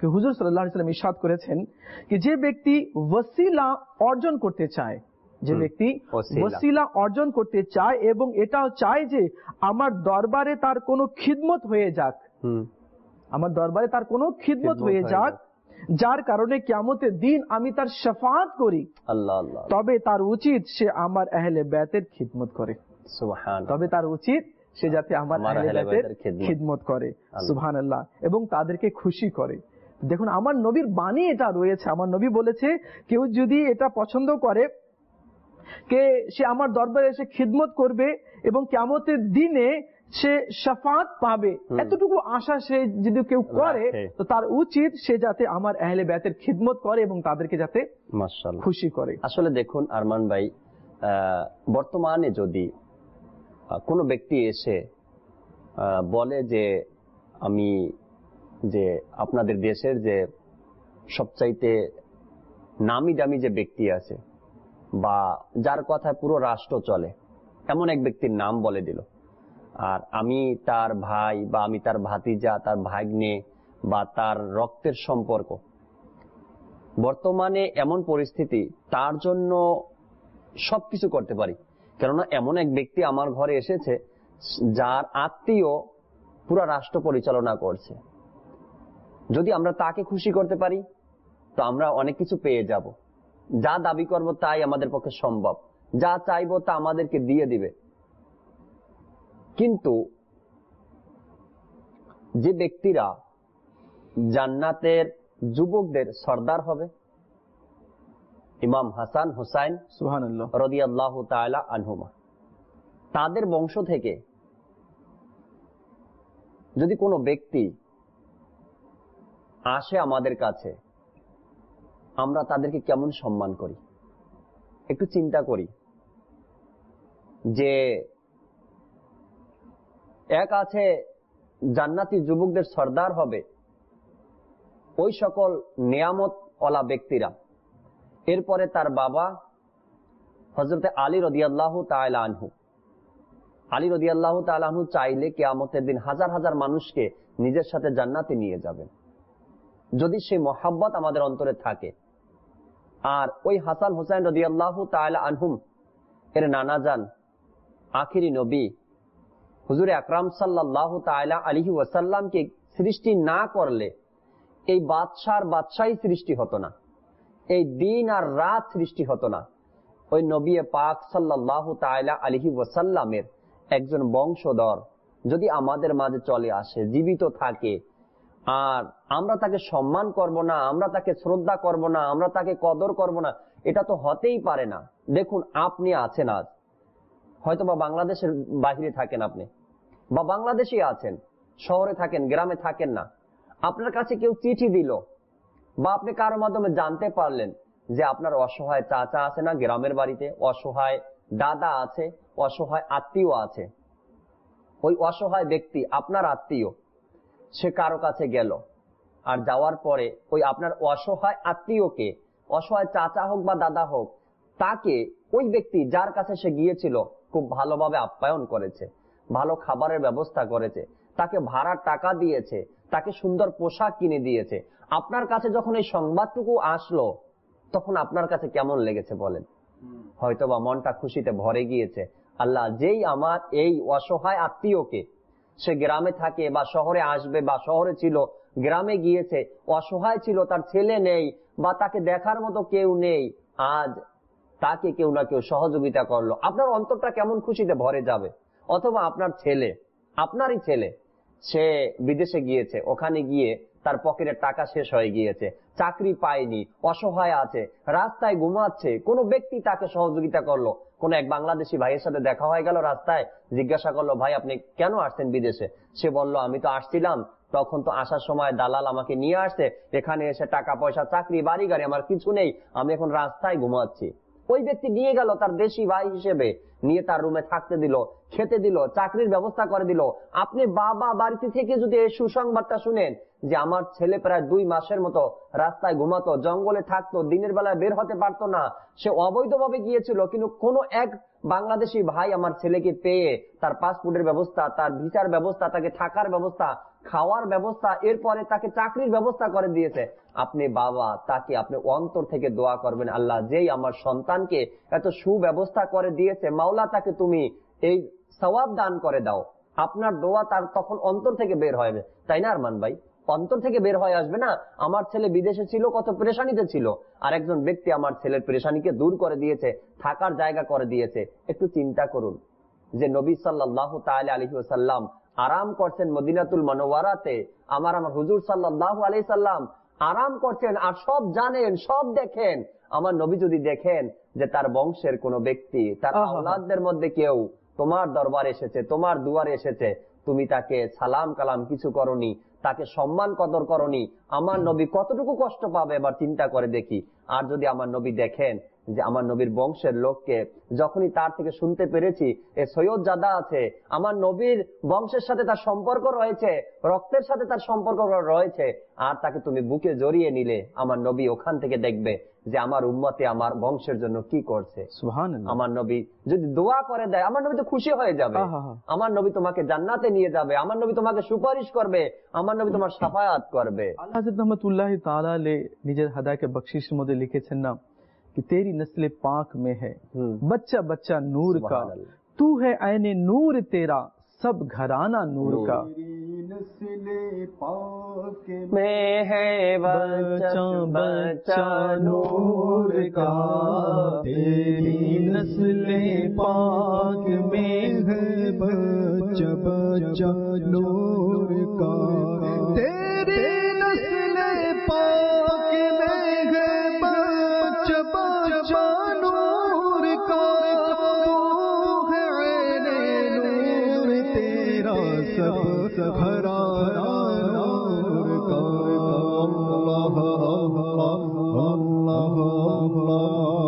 হুজুর সাল্লাল্লাহু আলাইহি ওয়াসাল্লাম ইরশাদ করেছেন কি যে ব্যক্তি ওয়াসিলা অর্জন করতে চায়, যে ব্যক্তি ওয়াসিলা অর্জন করতে চায় এবং এটাও চায় যে আমার দরবারে তার কোনো খিদমত হয়ে যাক, আমার দরবারে তার কোনো খিদমত হয়ে যাক, যার কারণে কিয়ামতের দিন আমি তার শাফাআত করি, আল্লাহ আল্লাহ, তবে তার উচিত সে আমার আহলে বাইতের খিদমত করে। সুবহানাল্লাহ। তবে তার উচিত সে যাতে আমার আহলে বাইতের খিদমত করে, সুবহানাল্লাহ, এবং তাদেরকে খুশি করে। দেখুন আমার নবীর বাণী এটা রয়েছে। আমার নবী বলেছে কেউ যদি এটা পছন্দ করে কে সে আমার দরবারে এসে খিদমত করবে এবং কিয়ামতের দিনে সে শাফাআত পাবে, এতটুকু আশা সে যদি কেউ করে তো তার উচিত সে যাতে আমার আহলে বাইতের খিদমত করে এবং তাদেরকে যাতে মাশাআল্লাহ খুশি করে। আসলে দেখুন আরমান ভাই, বর্তমানে যদি কোনো ব্যক্তি এসে বলে যে আমি যে আপনাদের দেশের যে সবচাইতে নামি দামি যে ব্যক্তি আছে বা যার কথায় পুরো রাষ্ট্র চলে, এমন এক ব্যক্তির নাম বলে দিল, আর আমি তার ভাই বা আমি তার ভাতিজা, তার ভাগ্নে বা তার রক্তের সম্পর্ক, বর্তমানে এমন পরিস্থিতি তার জন্য সবকিছু করতে পারি। কেননা এমন এক ব্যক্তি আমার ঘরে এসেছে যার আত্মীয় পুরো রাষ্ট্র পরিচালনা করছে। যদি আমরা তাকে খুশি করতে পারি তো আমরা অনেক কিছু পেয়ে যাব। যা দাবি করব তাই আমাদের পক্ষে সম্ভব, যা চাইবো তা আমাদেরকে দিয়ে দিবে। কিন্তু যে ব্যক্তিরা জান্নাতের যুবকদের সর্দার হবে, ইমাম হাসান হুসাইন সুবহানাল্লাহ রাদিয়াল্লাহু তাআলা আনহুমা, তাদের বংশ থেকে যদি কোনো ব্যক্তি আসে আমাদের কাছে, আমরা তাদেরকে কেমন সম্মান করি একটু চিন্তা করি। যে এক আছে জান্নাতি যুবকদের সর্দার হবে ওই সকল নিয়ামত ওয়ালা ব্যক্তিরা, এরপরে তার বাবা হযরতে আলী রাদিয়াল্লাহু তাআলা আনহু, আলী রাদিয়াল্লাহু তাআলা আনহু চাইলে কিয়ামতের দিন হাজার হাজার মানুষকে নিজের সাথে জান্নাতে নিয়ে যাবেন যদি সেই মহব্বত আমাদের অন্তরে থাকে। আর ওই হাসান হুসাইন রাদিয়াল্লাহু তাআলা আনহুম এর নানা যান আখিরি নবী হুজুরে আকরাম সাল্লাল্লাহু তাআলা আলাইহি ওয়াসাল্লামকে সৃষ্টি না করলে এই বাদশার বাদশাহী সৃষ্টি হতো না, এই দিন আর রাত সৃষ্টি হতো না। ওই নবী পাক সাল্লাল্লাহু তাআলা আলাইহি ওয়াসাল্লামের একজন বংশধর যদি আমাদের মাঝে চলে আসে, জীবিত থাকে, আর আমরা তাকে সম্মান করব না, আমরা তাকে শ্রদ্ধা করব না, আমরা তাকে কদর করব না, এটা তো হতেই পারে না। দেখুন আপনি আছেন আজ হয়তো বা বাংলাদেশের বাহিরে থাকেন আপনি, বা বাংলাদেশে আছেন, শহরে থাকেন, গ্রামে থাকেন না, আপনার কাছে কেউ চিঠি দিল বা আপনি কারোর মাধ্যমে জানতে পারলেন যে আপনার অসহায় চাচা আছে না গ্রামের বাড়িতে, অসহায় দাদা আছে, অসহায় আত্মীয় আছে। ওই অসহায় ব্যক্তি আপনার আত্মীয়, সে কারো কাছে গেল, আর যাওয়ার পরে ওই আপনার অসহায় আত্মীয়কে, অসহায় চাচা হোক বা দাদা হোক, তাকে ওই ব্যক্তি যার কাছে সে গিয়েছিল খুব ভালোভাবে আপ্যায়ন করেছে, ভালো খাবারের ব্যবস্থা করেছে, তাকে ভাড়ার টাকা দিয়েছে, তাকে সুন্দর পোশাক কিনে দিয়েছে। আপনার কাছে যখন এই সংবাদটুকু আসলো তখন আপনার কাছে কেমন লেগেছে বলেন? হয়তোবা মনটা খুশিতে ভরে গিয়েছে। আল্লাহ যেই আমার এই অসহায় আত্মীয়কে, সে গ্রামে থাকে বা শহরে আসবে বা শহরে ছিল, গ্রামে গিয়েছে, অসহায় ছিল, তার ছেলে নেই বা তাকে দেখার মতো কেউ নেই, আজ তাকে কেউ না কেউ সহযোগিতা করলো, আপনার অন্তরটা কেমন খুশিতে ভরে যাবে। অথবা আপনার ছেলে, আপনারই ছেলে, সে বিদেশে গিয়েছে, ওখানে গিয়ে তার পকেটের টাকা শেষ হয়ে গিয়েছে, চাকরি পায়নি, অসহায় আছে, রাস্তায় ঘুমাচ্ছে, কোনো ব্যক্তি তাকে সহযোগিতা করলো, কোন এক বাংলাদেশি ভাইয়ের সাথে দেখা হয়ে গেল রাস্তায়, জিজ্ঞাসা করলো ভাই আপনি কেন আসছেন বিদেশে? সে বলল আমি তো আসছিলাম, তখন তো আসার সময় দালাল আমাকে নিয়ে আসছে, এখানে এসে টাকা পয়সা, চাকরি, বাড়ি গাড়ি আমার কিছু নেই, আমি এখন রাস্তায় ঘুমাচ্ছি। ওই ব্যক্তি নিয়ে গেল তার দেশি ভাই হিসেবে, নিয়ে তার রুমে থাকতে দিল, খেতে দিল, চাকরির ব্যবস্থা করে দিল। আপনি বাবা বাড়িতে থেকে যদি এই সুসংবাদটা শুনেন যে আমার ছেলে প্রায় দুই মাসের মতো রাস্তায় ঘুমাতো, জঙ্গলে থাকতো, দিনের বেলায় বের হতে পারতো না, সে অবৈধভাবে গিয়েছিল, কিন্তু কোনো এক বাংলাদেশি ভাই আমার ছেলেকে পেয়ে তার পাসপোর্টের ব্যবস্থা, তার ভিসার ব্যবস্থা, তাকে থাকার ব্যবস্থা, খাওয়ার ব্যবস্থা, এরপরে তাকে চাকরির ব্যবস্থা করে দিয়েছে। আপনি বাবা, তাকে আপনি অন্তর থেকে দোয়া করবেন, আল্লাহ যেই আমার সন্তানকে এত সুব্যবস্থা করে দিয়েছে, মাওলা তাকে তুমি এই সওয়াব দান করে দাও। আপনার দোয়া তার তখন অন্তর থেকে বের হবে, তাই না আরমান ভাই? অন্তর থেকে বের হয়ে আসবে না, আমার ছেলে বিদেশে ছিল, কত পেরেশানিতে ছিল, আর একজন ব্যক্তি আমার ছেলের পেরেশানিকে দূর করে দিয়েছে, থাকার জায়গা করে দিয়েছে। একটু চিন্তা করুন যে নবী সাল্লাল্লাহু তাআলা আলাইহি ওয়াসাল্লাম আরাম করছেন মদিনাতুল মুনাওয়ারাতে, আমার আমার হুজুর সাল্লাল্লাহু আলাইহি সাল্লাম আরাম করছেন, আর সব জানেন, সব দেখেন। আমার নবী যদি দেখেন যে তার বংশের কোন ব্যক্তি, তার আওলাদদের মধ্যে কেউ তোমার দরবারে এসেছে, তোমার দুয়ারে এসেছে, তুমি তাকে সালাম কালাম কিছু করনি, তাকে সম্মান কদর করনি, আমার নবী কতটুকু কষ্ট পাবে এবার চিন্তা করে দেখি। আর যদি আমার নবী দেখেন যে আমার নবীর বংশের লোককে, যখনই তার থেকে শুনতে পেরেছি এ সৈয়দ জাদা আছে, আমার নবীর বংশের সাথে তার সম্পর্ক রয়েছে, রক্তের সাথে তার সম্পর্ক রয়েছে, আর তাকে তুমি বুকে জড়িয়ে নিলে, আমার নবী ওখান থেকে দেখবে যে আমার উম্মতে আমার বংশের জন্য কি করছে। সুবহানাল্লাহ। আমার নবী যদি দোয়া করে দেয়, আমার নবী তো খুশি হয়ে যাবে, আমার নবী তোমাকে জান্নাতে নিয়ে যাবে, আমার নবী তোমাকে সুপারিশ করবে, আমার নবী তোমার শাফায়াত করবে। আল্লাহ হযরত রহমাতুল্লাহ তাআলা আলাইহি নিজের হাদায়াকে বখশিশের মধ্যে লিখেছেন না कि तेरी नस्ल पाक में है बच्चा बच्चा नूर का, तू है ऐने नूर तेरा सब घराना नूर का। नस्ल पाक में है बच्चा बच्चा नूर का, तेरी नस्ल पाक में है बच्चा बच्चा नूर का, तेरी नस्ल पाक में है बच्चा बच्चा नूर का, तू है ऐने नूर तेरा सब घराना नूर का। अल्लाह अल्लाह अल्लाह।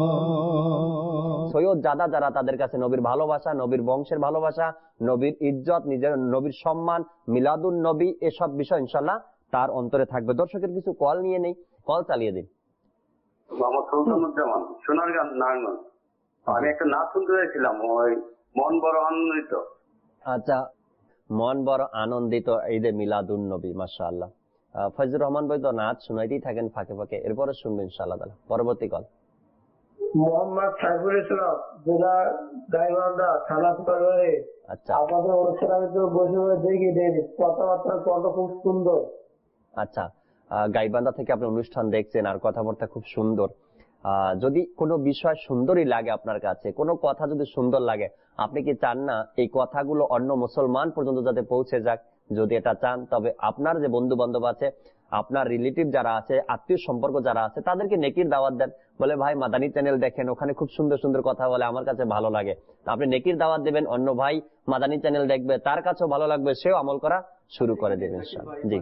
সৈয়দ জাদা যারা, তাদের কাছে নবীর ভালোবাসা, নবীর বংশের ভালোবাসা, নবীর ইজ্জত, নিজের নবীর সম্মান, মিলাদুন নবী, এসব বিষয় ইনশাল্লাহ তার অন্তরে থাকবে। দর্শকের কিছু কল নিয়ে নেই, কল চালিয়ে দিন। মোহাম্মদ সুলতানুজ্জামান, সোনারগাঁ, নারায়ণগঞ্জ। আমি একটা নাচ শুনতে চাইছিলাম, ওই মন বড় আনন্দিত। আচ্ছা, মন বড় আনন্দিত ঈদে মিলাদুন নবী, মাশাআল্লাহ। ফজলুর রহমান ভাই তো নাচ শুনাইতেই থাকেন ফাঁকে ফাঁকে, এরপরে শুনবেন ইনশাআল্লাহ তাআলা। পরবর্তী কল মোহাম্মদ সাইফুল ইসলাম, জেলা গাইবান্ধা, থানা ফুটারবাড়ি। আচ্ছা, আপনাদের অনুষ্ঠানে তো বসে বসে দেখি দেখি কথাবার্তার কণ্ঠ খুব সুন্দর। আচ্ছা, গাইবান্ধা থেকে আপনি অনুষ্ঠান দেখছেন আর কথাবার্তা খুব সুন্দর। যদি কোনো বিষয় সুন্দরই লাগে আপনার কাছে, কোনো কথা যদি সুন্দর লাগে, আপনি কি চান না এই কথাগুলো অন্য মুসলমান পর্যন্ত যাতে পৌঁছে যাক? যদি এটা চান, তবে আপনার যে বন্ধু বান্ধব আছে, আপনার রিলেটিভ যারা আছে, আত্মীয় সম্পর্ক যারা আছে, তাদেরকে নেকির দাওয়াত দেন। বলে ভাই মাদানী চ্যানেল দেখেন, ওখানে খুব সুন্দর সুন্দর কথা বলে, আমার কাছে ভালো লাগে। আপনি নেকির দাওয়াত দেবেন, অন্য ভাই মাদানী চ্যানেল দেখবে, তার কাছেও ভালো লাগবে, সেও আমল করা শুরু করে দেবেন ইনশাআল্লাহ। জি,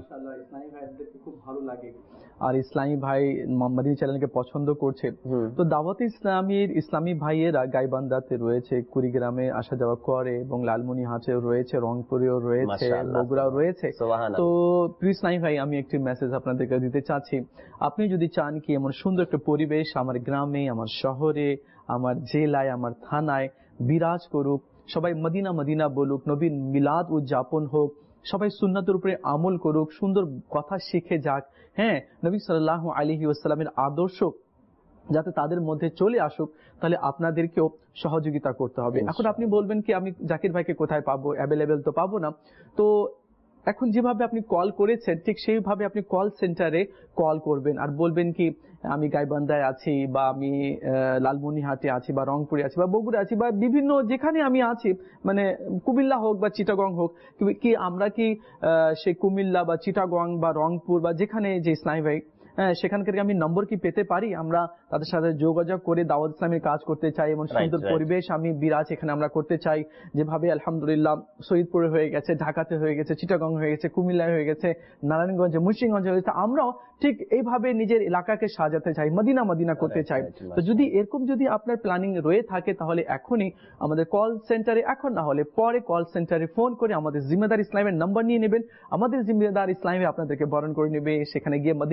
খুব ভালো লাগে আর ইসলামী ভাই মাদানী চ্যানেলকে পছন্দ করছে। তো দাওয়াত ইসলামীর ইসলামী ভাইয়েরা গাইবান্ধাতে রয়েছে, কুড়িগ্রামে আসা যাওয়া করে, এবং লালমনিরহাটেও রয়েছে, রংপুরেও রয়েছে, বগুড়াও রয়েছে। তো প্রিয় ইসলামী ভাই, আমি একটি মেসেজ আপনাদেরকে দিতে চাচ্ছি। আপনি যদি চান কি এমন সুন্দর একটা পরিবেশ আমার গ্রামে, আমার শহরে, আমার জেলায়, আমার থানায় বিরাজ করুক, সবাই মদিনা মদিনা বলুক, নবীর মিলাদ উদযাপন হোক, সবাই সুন্নাতের উপরে আমল করুক, সুন্দর কথা শিখে যাক, হ্যাঁ, নবী সাল্লাল্লাহু আলাইহি ওয়াসাল্লামের আদর্শ যাতে তাদের মধ্যে চলে আসুক, তাহলে আপনাদেরকেও সহযোগিতা করতে হবে। এখন আপনি বলবেন কি আমি জাকির ভাইকে কোথায় পাবো, অ্যাভেলেবেল তো পাবো না। তো এখন যেভাবে আপনি কল করেছেন, ঠিক সেইভাবে আপনি কল সেন্টারে কল করবেন আর বলবেন কি আমি গাইবান্ধায় আছি, বা আমি লালমনিরহাটে আছি, বা রংপুরে আছি, বা বগুড়া আছি, বা বিভিন্ন যেখানে আমি আছি, মানে কুমিল্লা হোক বা চিটাগং হোক, কি আমরা কি সেই কুমিল্লা বা চিটাগং বা রংপুর বা যেখানে যে ইসলামী ভাই হ্যাঁ সেখানকার আমি নম্বর কি পেতে পারি? আমরা তাদের সাথে যোগাযোগ করে দাওয়াত ইসলামের কাজ করতে চাই, এমন সুন্দর পরিবেশ আমি বিরাজ এখানে আমরা করতে চাই, যেভাবে আলহামদুলিল্লাহ সৈয়দপুরে হয়ে গেছে, ঢাকাতে হয়ে গেছে, চিটাগং হয়ে গেছে, কুমিল্লায় হয়ে গেছে, নারায়ণগঞ্জে, মুন্সিগঞ্জে হয়ে গেছে, আমরাও ঠিক এইভাবে নিজের এলাকাকে সাজাতে চাই, মদিনা মদিনা করতে চাই। তো যদি এরকম যদি আপনার প্ল্যানিং রয়ে থাকে, তাহলে এখনই আমাদের কল সেন্টারে, এখন না হলে পরে কল সেন্টারে ফোন করে আমাদের জিম্মেদার ইসলামের নাম্বার নিয়ে নেবেন। আমাদের জিম্মেদার ইসলামে আপনাদেরকে বরণ করে নেবে, সেখানে গিয়ে মদিনী কাজ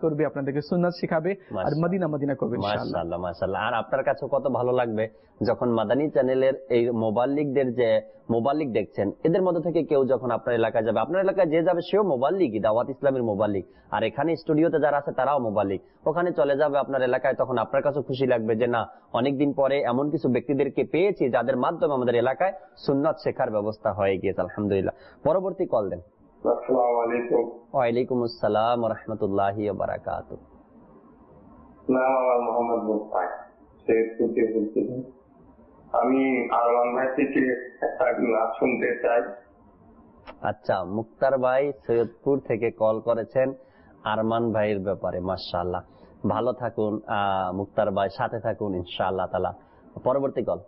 করবে, আপনাদেরকে সুন্নাত শেখাবে আর মদিনা মদিনা করবে ইনশাআল্লাহ। মাশাআল্লাহ মাশাআল্লাহ। আর আপনার কাছে কত ভালো লাগবে যখন মাদানী চ্যানেলের এই মোবাল্লিগদের যে মোবাল্লিগ দেখছেন, এদের মধ্যে থেকে কেউ যখন আপনার এলাকায় যাবে, আপনার এলাকায় যে যাবে সেও মোবাল্লিগই, দাওয়াত ইসলামের মোবাল্লিগ, আর এখানে স্টুডিওতে যারা আছে তারাও মোবাল্লিগ, ওখানে চলে যাবে আপনার এলাকায়, তখন আপনার কাছে খুশি লাগবে যে না, অনেকদিন পরে এমন কিছু ব্যক্তিদেরকে পেয়েছি যাদের মাধ্যমে আমাদের এলাকায় সুন্নাত শেখার ব্যবস্থা হয়ে গিয়েছে, আলহামদুলিল্লাহ। পরবর্তী কল দেন। আসসালামু আলাইকুম। ওয়ালাইকুম আসসালাম ওয়া রাহমাতুল্লাহি ওয়া বারাকাতুহু। নাম আমার মোহাম্মদ মুস্তাক, শেরপুর থেকে বলছি। আমি আরমান ভাই থেকে একটা নাচ শুনতে চাই। আচ্ছা, মুক্তার ভাই সৈয়দপুর থেকে কল করেছেন আরমান ভাইয়ের ব্যাপারে। মাশাআল্লাহ, ভালো থাকুন মুক্তার ভাই, সাথে থাকুন ইনশাআল্লাহ তাআলা। পরবর্তী কল।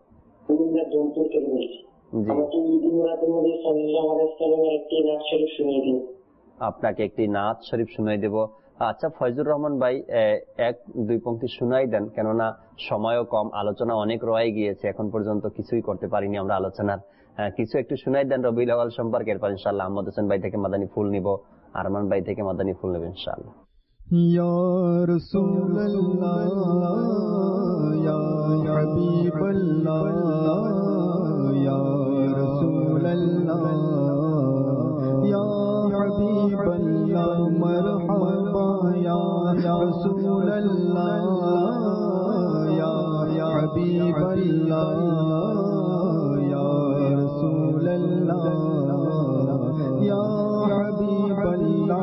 আপনাকে একটি নাচ শরীফ শুনাই দেব। আচ্ছা ফয়জুর রহমান ভাই, এক দুই পংক্তি শুনাই দেন, কেননা সময়ও কম, আলোচনা অনেক রয়ে গিয়েছে, এখন পর্যন্ত কিছুই করতে পারিনি আমরা আলোচনার। কিছু একটু শুনাই দেন রবিউল আউয়াল সম্পর্কে, এরপর ইনশাআল্লাহ আহমদ হোসেন ভাই থেকে মাদানী ফুল নিব, আরমান ভাই থেকে মাদানী ফুল নেব ইনশাআল্লাহ। ইয়া রাসূলুল্লাহ ইয়া হাবিবাল্লাহ ইয়া রাসূলুল্লাহ ইয়া হাবিবাল্লাহ মারহাবা ইয়া রাসূলুল্লাহ ইয়া হাবিবাল্লাহ ইয়া রাসূলুল্লাহ ইয়া হাবিবাল্লাহ।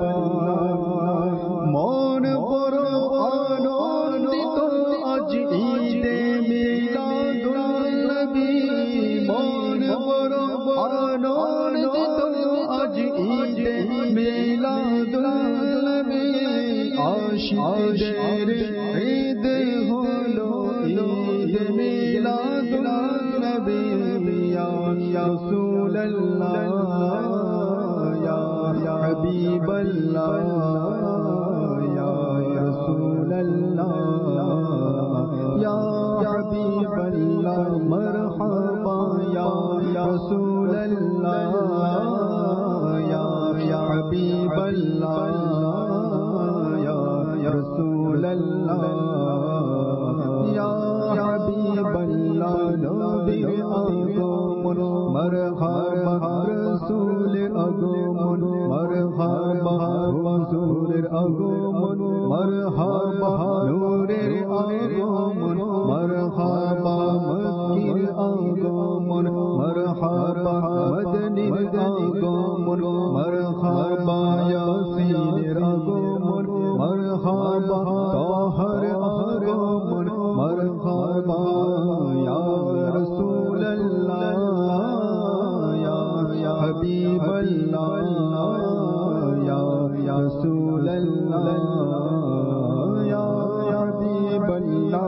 মন বড় আনন্দিত আজ ঈদে মিলাদুন নবী, মন বড় আনন্দিত আজ ঈদে মিলাদুন নবী। আশিকদের ঈদ হলো ঈদ মিলাদুন নবী। ইয়া রাসূলুল্লাহ ইয়া হাবিবাল্লাহ ইয়া রাসূলুল্লাহ ইয়া হাবিবাল্লাহ মারহাবা ইয়া রাসূলুল্লাহ ইয়া হাবিবাল্লাহ ইয়া রাসূলুল্লাহ ইয়া হাবিবাল্লাহ। নবীর আগমন মারহাবা, রাসূলের আগমন মারহাবা, হুজুরের আগমন মারহাবা, নূরের আগমন মারহাবা, মক্কির আগমন মারহাবা, মদনীর আগমন মারহাবা, ইয়াসিনের আগমন মারহাবা, তাহার আগমন মারহাবা ইয়া রাসূলুল্লাহ ইয়া হাবিবাল্লাহ ইয়া রাসূলুল্লাহ ইয়া হাবিবাল্লাহ।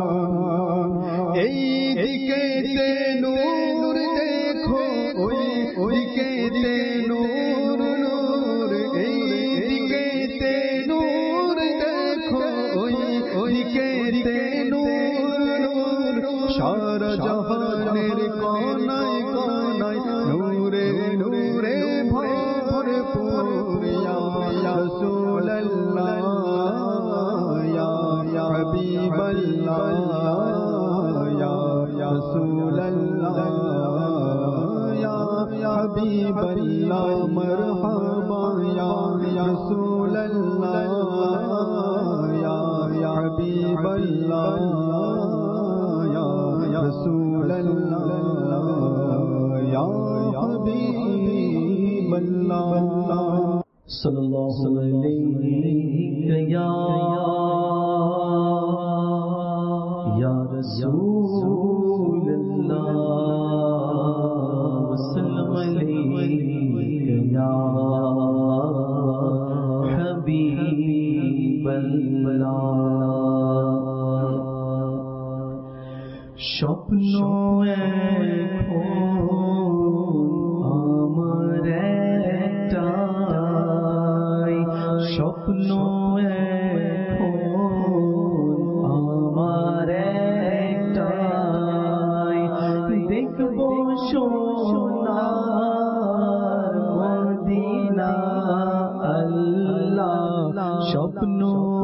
এই দিকেতে নূর দেখো, ওই দিকেতে নূর নূর, এই দিকেতে নূর দেখো, ওই দিকেতে নূর নূর। সারা জাহানের কোনায় কোনায় নূরে নূরে ভরপুর ইয়া রাসূলুল্লাহ ইয়া হাবিবাল্লাহ ইয়া রাসূলুল্লাহ ইয়া হাবিবাল্লাহ মারহাবা ইয়া রাসূলুল্লাহ ইয়া হাবিবাল্লাহ ইয়া রাসূলুল্লাহ ইয়া হাবিবাল্লাহ সাল্লাল্লাহু আলাইহি ইয়া ইয়া রাসূলুল্লাহ ওয়াসাল্লাম আলাইহি ইয়া হাবিবাল্লাহ। স্বপ্ন আমার একটাই, স্বপ্ন আমার একটাই, দেখব সোনার মদিনা আল্লাহ। স্বপ্ন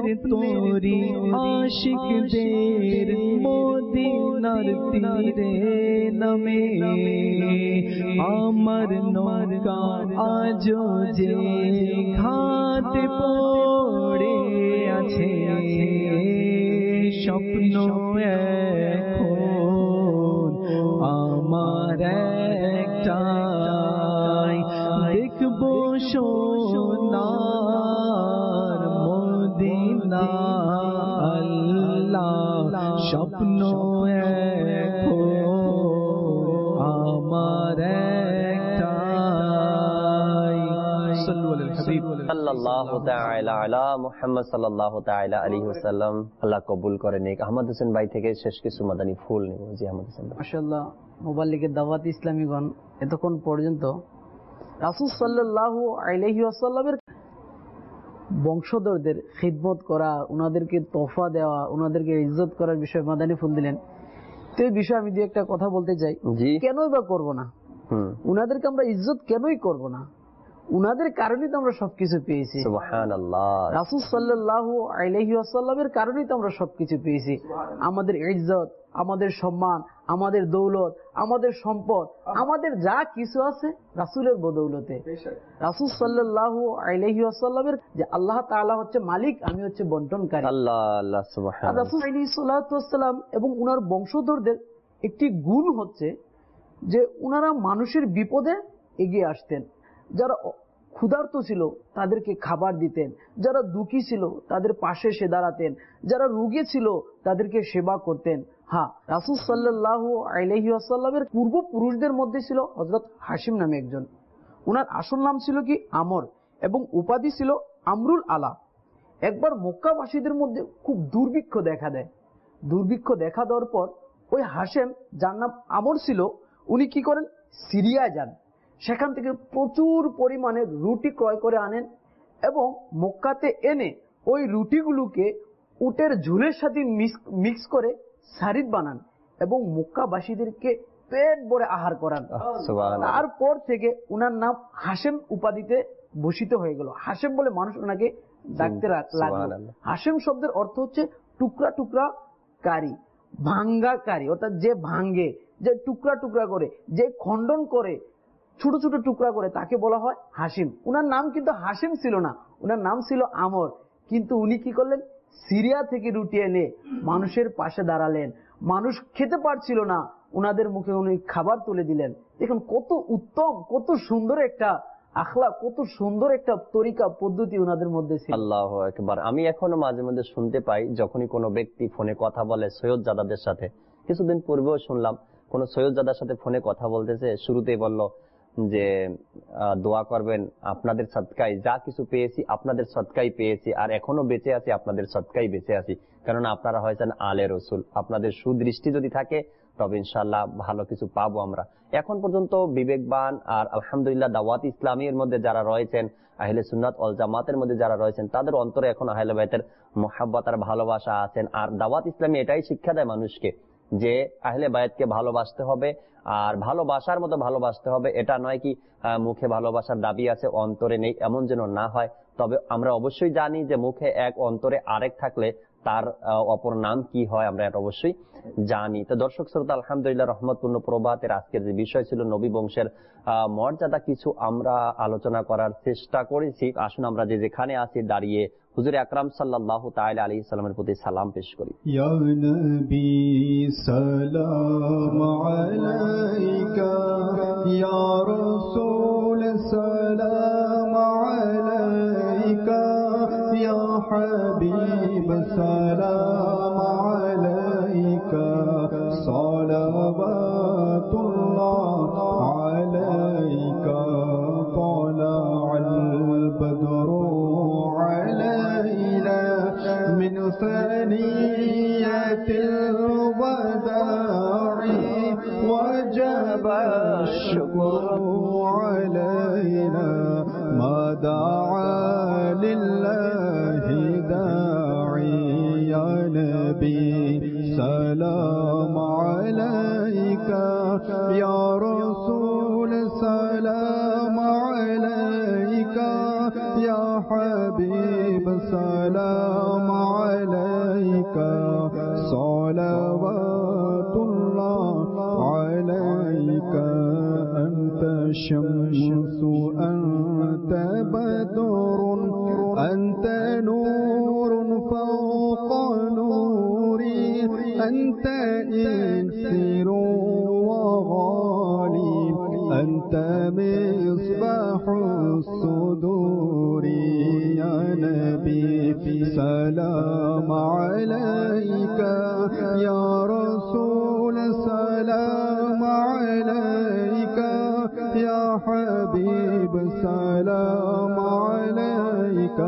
তোরি আশিকদের মদিনার তীরে নামে আমার নৌকা আজো যে ঘাটে পড়ে আছে স্বপ্ন এখন আমার একটাই দেখবো সোনার মদিনা আল্লাহ স্বপ্ন এখন আমার একটাই সাল্লাল্লাহু তাআলা আলা মুহাম্মদ সাল্লাল্লাহু তাআলা আলাইহি ওয়াসাল্লাম। আল্লাহ কবুল করে নেক। আহমদ হোসেন ভাই থেকে শেষ কিছু মাদানী ফুল নেব। জি আহমদ হোসেন ভাই। মাশাআল্লাহ, মোবাল্লিগের দাওয়াত ইসলামীগণ এতক্ষণ পর্যন্ত রাসূল সাল্লাল্লাহু আলাইহি ওয়াসাল্লামের বংশধরদের খিদমত করা, ওনাদেরকে তোহফা দেওয়া, ওনাদেরকে ইজ্জত করার বিষয়ে মাদানী ফুল দিলেন। তো এই বিষয়ে আমি দুই একটা কথা বলতে চাই। কেনই বা করবো না? উনাদেরকে আমরা ইজ্জত কেনই করব না? উনাদের কারণেই তো আমরা সবকিছু পেয়েছি। সুবহানাল্লাহ। রাসূল সাল্লাল্লাহু আলাইহি ওয়াসাল্লামের কারণেই তো আমরা সবকিছু পেয়েছি। আমাদের ইজ্জত, আমাদের সম্মান, আমাদের দৌলত, আমাদের সম্পদ, আমাদের যা কিছু আছে রাসূলের বদৌলতে। রাসূল সাল্লাল্লাহু আলাইহি ওয়াসাল্লামের যে আল্লাহ তাআলা হচ্ছে মালিক, আমি হচ্ছে বন্টনকারী। আল্লাহ আল্লাহ সুবহানাল্লাহ। রাসূল আলাইহিস সালাতু ওয়াসসালাম এবং উনার বংশধরদের একটি গুণ হচ্ছে যে উনারা মানুষের বিপদে এগিয়ে আসতেন। যারা ক্ষুধার্ত ছিল তাদেরকে খাবার দিতেন, যারা দুঃখী ছিল তাদের পাশে এসে দাঁড়াতেন, যারা রোগী ছিল তাদেরকে সেবা করতেন। হ্যাঁ, রাসূল সাল্লাল্লাহু আলাইহি ওয়াসাল্লামের পূর্বপুরুষদের মধ্যে ছিল হযরত হাশিম নামে একজন। উনার আসল নাম ছিল কি আমর এবং উপাধি ছিল আমরুল আলা। একবার মক্কাবাসীদের মধ্যে খুব দুর্ভিক্ষ দেখা দেয়। দুর্ভিক্ষ দেখা দেওয়ার পর ওই হাশেম, যার নাম আমর ছিল, উনি কি করেন, সিরিয়ায় যান। সেখান থেকে প্রচুর পরিমাণে রুটি ক্রয় করে আনেন এবং মক্কাতে এনে ওই রুটিগুলোকে উটের ঝুলের সাথে মিক্স করে সারিদ বানান এবং মক্কাবাসীদেরকে পেট ভরে আহার করান। তারপর থেকে উনার নাম হাশেম উপাধিতে ভূষিত হয়ে গেল। হাশেম বলে মানুষ ওনাকে ডাকতে লাগলো। হাশেম শব্দের অর্থ হচ্ছে টুকরা টুকরা কারি, ভাঙ্গা কারি, অর্থাৎ যে ভাঙ্গে, যে টুকরা টুকরা করে, যে খণ্ডন করে, ছোট ছোট টুকরা করে, তাকে বলা হয় হাশিম। উনার নাম কিন্তু হাশিম ছিল না, উনার নাম ছিল আমর। কিন্তু উনি কি করলেন, সিরিয়া থেকে রুটি এনে মানুষের পাশে দাঁড়ালেন। মানুষ খেতে পারছিল না, উনাদের মুখে উনি খাবার তুলে দিলেন। দেখুন কত উত্তম, কত সুন্দর একটা আখলাক, কত সুন্দর একটা তরিকা পদ্ধতি উনাদের মধ্যে ছিল। আল্লাহু আকবার। আমি এখনো মাঝে মাঝে শুনতে পাই, যখনই কোনো ব্যক্তি ফোনে কথা বলে সৈয়দজাদাদের সাথে, কিছুদিন পূর্বেও শুনলাম কোন সৈয়দজাদার সাথে ফোনে কথা বলতেছে, শুরুতেই বলল যে দোয়া করবেন, আপনাদের সদকায় যা কিছু পেয়েছি আপনাদের সদকাই পেয়েছি, আর এখনো বেঁচে আছি আপনাদের সদকাই বেঁচে আছি, কারণ আপনারা হয়েছেন আলে রসুল। আপনাদের সুদৃষ্টি যদি থাকে তবে ইনশাল্লাহ ভালো কিছু পাবো আমরা। এখন পর্যন্ত বিবেকবান আর আলহামদুলিল্লাহ দাওয়াত ইসলামীর মধ্যে যারা রয়েছেন, আহলে সুন্নাত ওয়াল জামাতের মধ্যে যারা রয়েছেন, তাদের অন্তরে এখন আহলে বাইতের মুহাব্বত আর ভালোবাসা আছেন। আর দাওয়াত ইসলামী এটাই শিক্ষা দেয় মানুষকে যে আহলে বায়াতকে ভালোবাসতে হবে, আর ভালোবাসার মতো ভালোবাসতে হবে। এটা নয় কি মুখে ভালোবাসার দাবি আছে অন্তরে নেই, এমন যেন না হয়। তবে আমরা অবশ্যই জানি যে মুখে এক অন্তরে আরেক থাকলে তার অপর নাম কি হয়, আমরা এটা অবশ্যই জানি। তো দর্শক শ্রোতা, আলহামদুলিল্লাহ রহমতপূর্ণ প্রভাতের আজকের যে বিষয় ছিল নবী বংশের মর্যাদা, কিছু আমরা আলোচনা করার চেষ্টা করেছি। আসুন আমরা যে যেখানে আছি দাঁড়িয়ে হুজুর আকরাম সাল্লাল্লাহু তাআলা আলাইহি সাল্লামের প্রতি সালাম পেশ করি। ইয়া নবী সালাম আলাইকা, ইয়া রাসূল সালাম আলাইকা, ইয়া হাবিব সালাম আলাইকা, সালাওয়াতুল্লাহ আলাইকা, তালাআল বদরু من ثنية الوداع وجب الشكر علينا ما دعا لله داعي. يا نبي سلام عليك، يا رسول سلام عليك، يا حبيب سلام شمس أنت بدر أنت نور فوق نوري أنت إكسير وغالي أنت مصباح الصدور يا نبي سلام عليك يا رسول سلام عليك يا حبيب سلام عليك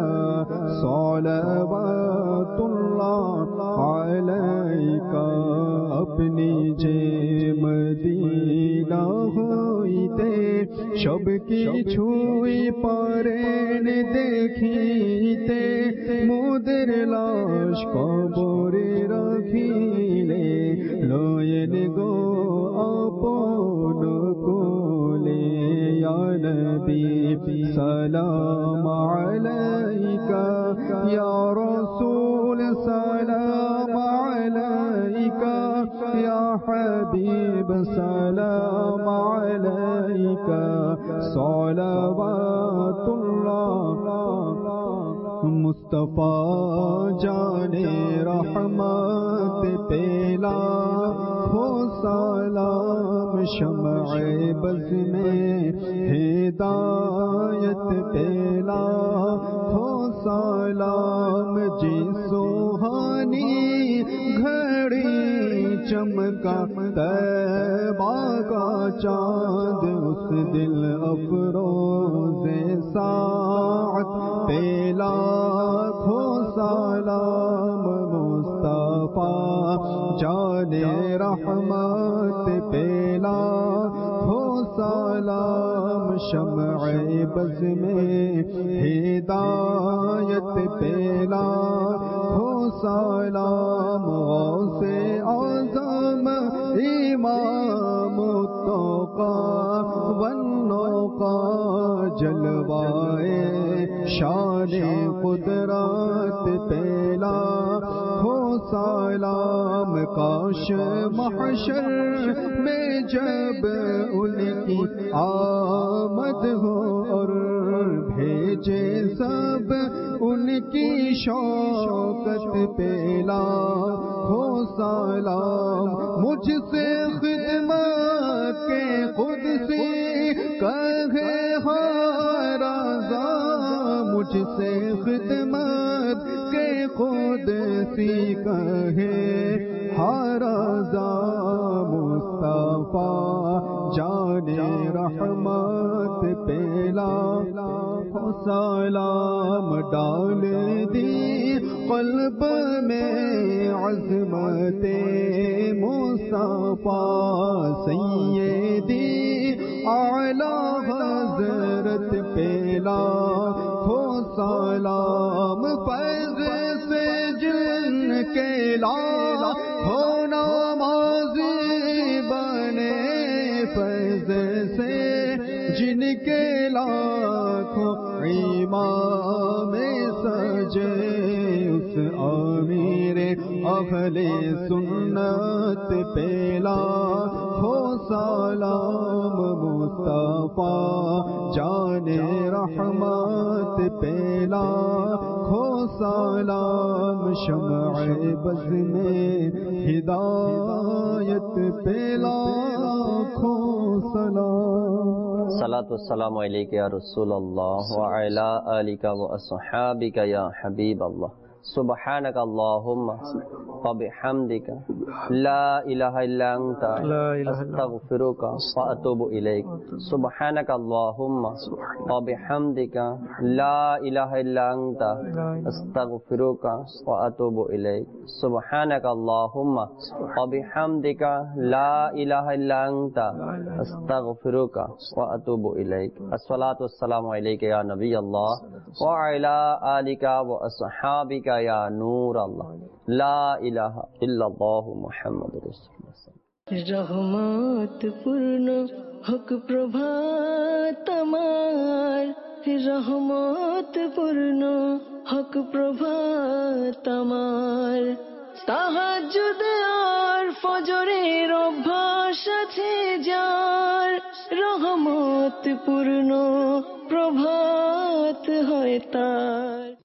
صلوات الله عليك اپنی جے مدینہ ہوئیتے شب کی چھوئی پارین دیکھیتے مودر لاش قبر رکھیلے لوین گو اپن کولے یا نبی سلام علیکہ یا رسول سلام علیکہ یا حبیب سلام علیکہ صلوات اللہ مصطفیٰ جان رحمت پیلا ہو سلام شمع بز میں ہدایت پیلا ہو سلام جی سوہانی گھڑی چمکا طیبہ کا چاند اس دل افروز ساعت پیلا ہو سلام مصطفیٰ جان رحمت پیلا ہو سلام شمع بز میں ہدایت پیلا ہو سلام غوث اعظم امام التقی والنقی جلوائے شان قدرت پیلا ہو سلام کاش محشر میں جب ان کی آمد ہو اور بھیجے سب ان کی شوکت پیلا ہو سلام مجھ سے خدمت کے خود سے کہے ہر رضا مجھ سے خدمت کے خود سی کہے ہر رضا مصطفیٰ جان رحمت پیلا سلام ڈال دی قلب میں عظمت مصطفیٰ سیدی اعلی حضرت پیلا ہو سلام فیض سے جن کے لا ہو نمازی بنے فیض سے جن کے لاکھوں امام سجے اس امیر اہل سنت پیلا ہو سلام مصطفیٰ جان رحمت پیلا ہو سلام شمع بز میں ہدایت پیلا ہو سلام صلاۃ والسلام علیک یا رسول اللہ وعلی آلک واصحابک یا حبیب اللہ سبحانک اللہم وبحمدک لا الہ الا انت استغفرک واتوب الیک سبحانک اللہم وبحمدک لا الہ الا انت استغفرک واتوب الیک سبحانک اللہم وبحمدک لا الہ الا انت استغفرک واتوب الیک الصلاۃ والسلام علیک یا نبی اللہ وعلی آلک واصحابک یا نور اللہ لا الہ الا اللہ محمد رسول اللہ رحمت পূর্ণ হোক প্রভাত আমার রহমত পূর্ণ হোক প্রভাত আমার তাহাজ্জুদ আর ফজরের অভ্যাস আছে যার রহ রহমত পূর্ণ প্রভাত হয় তার।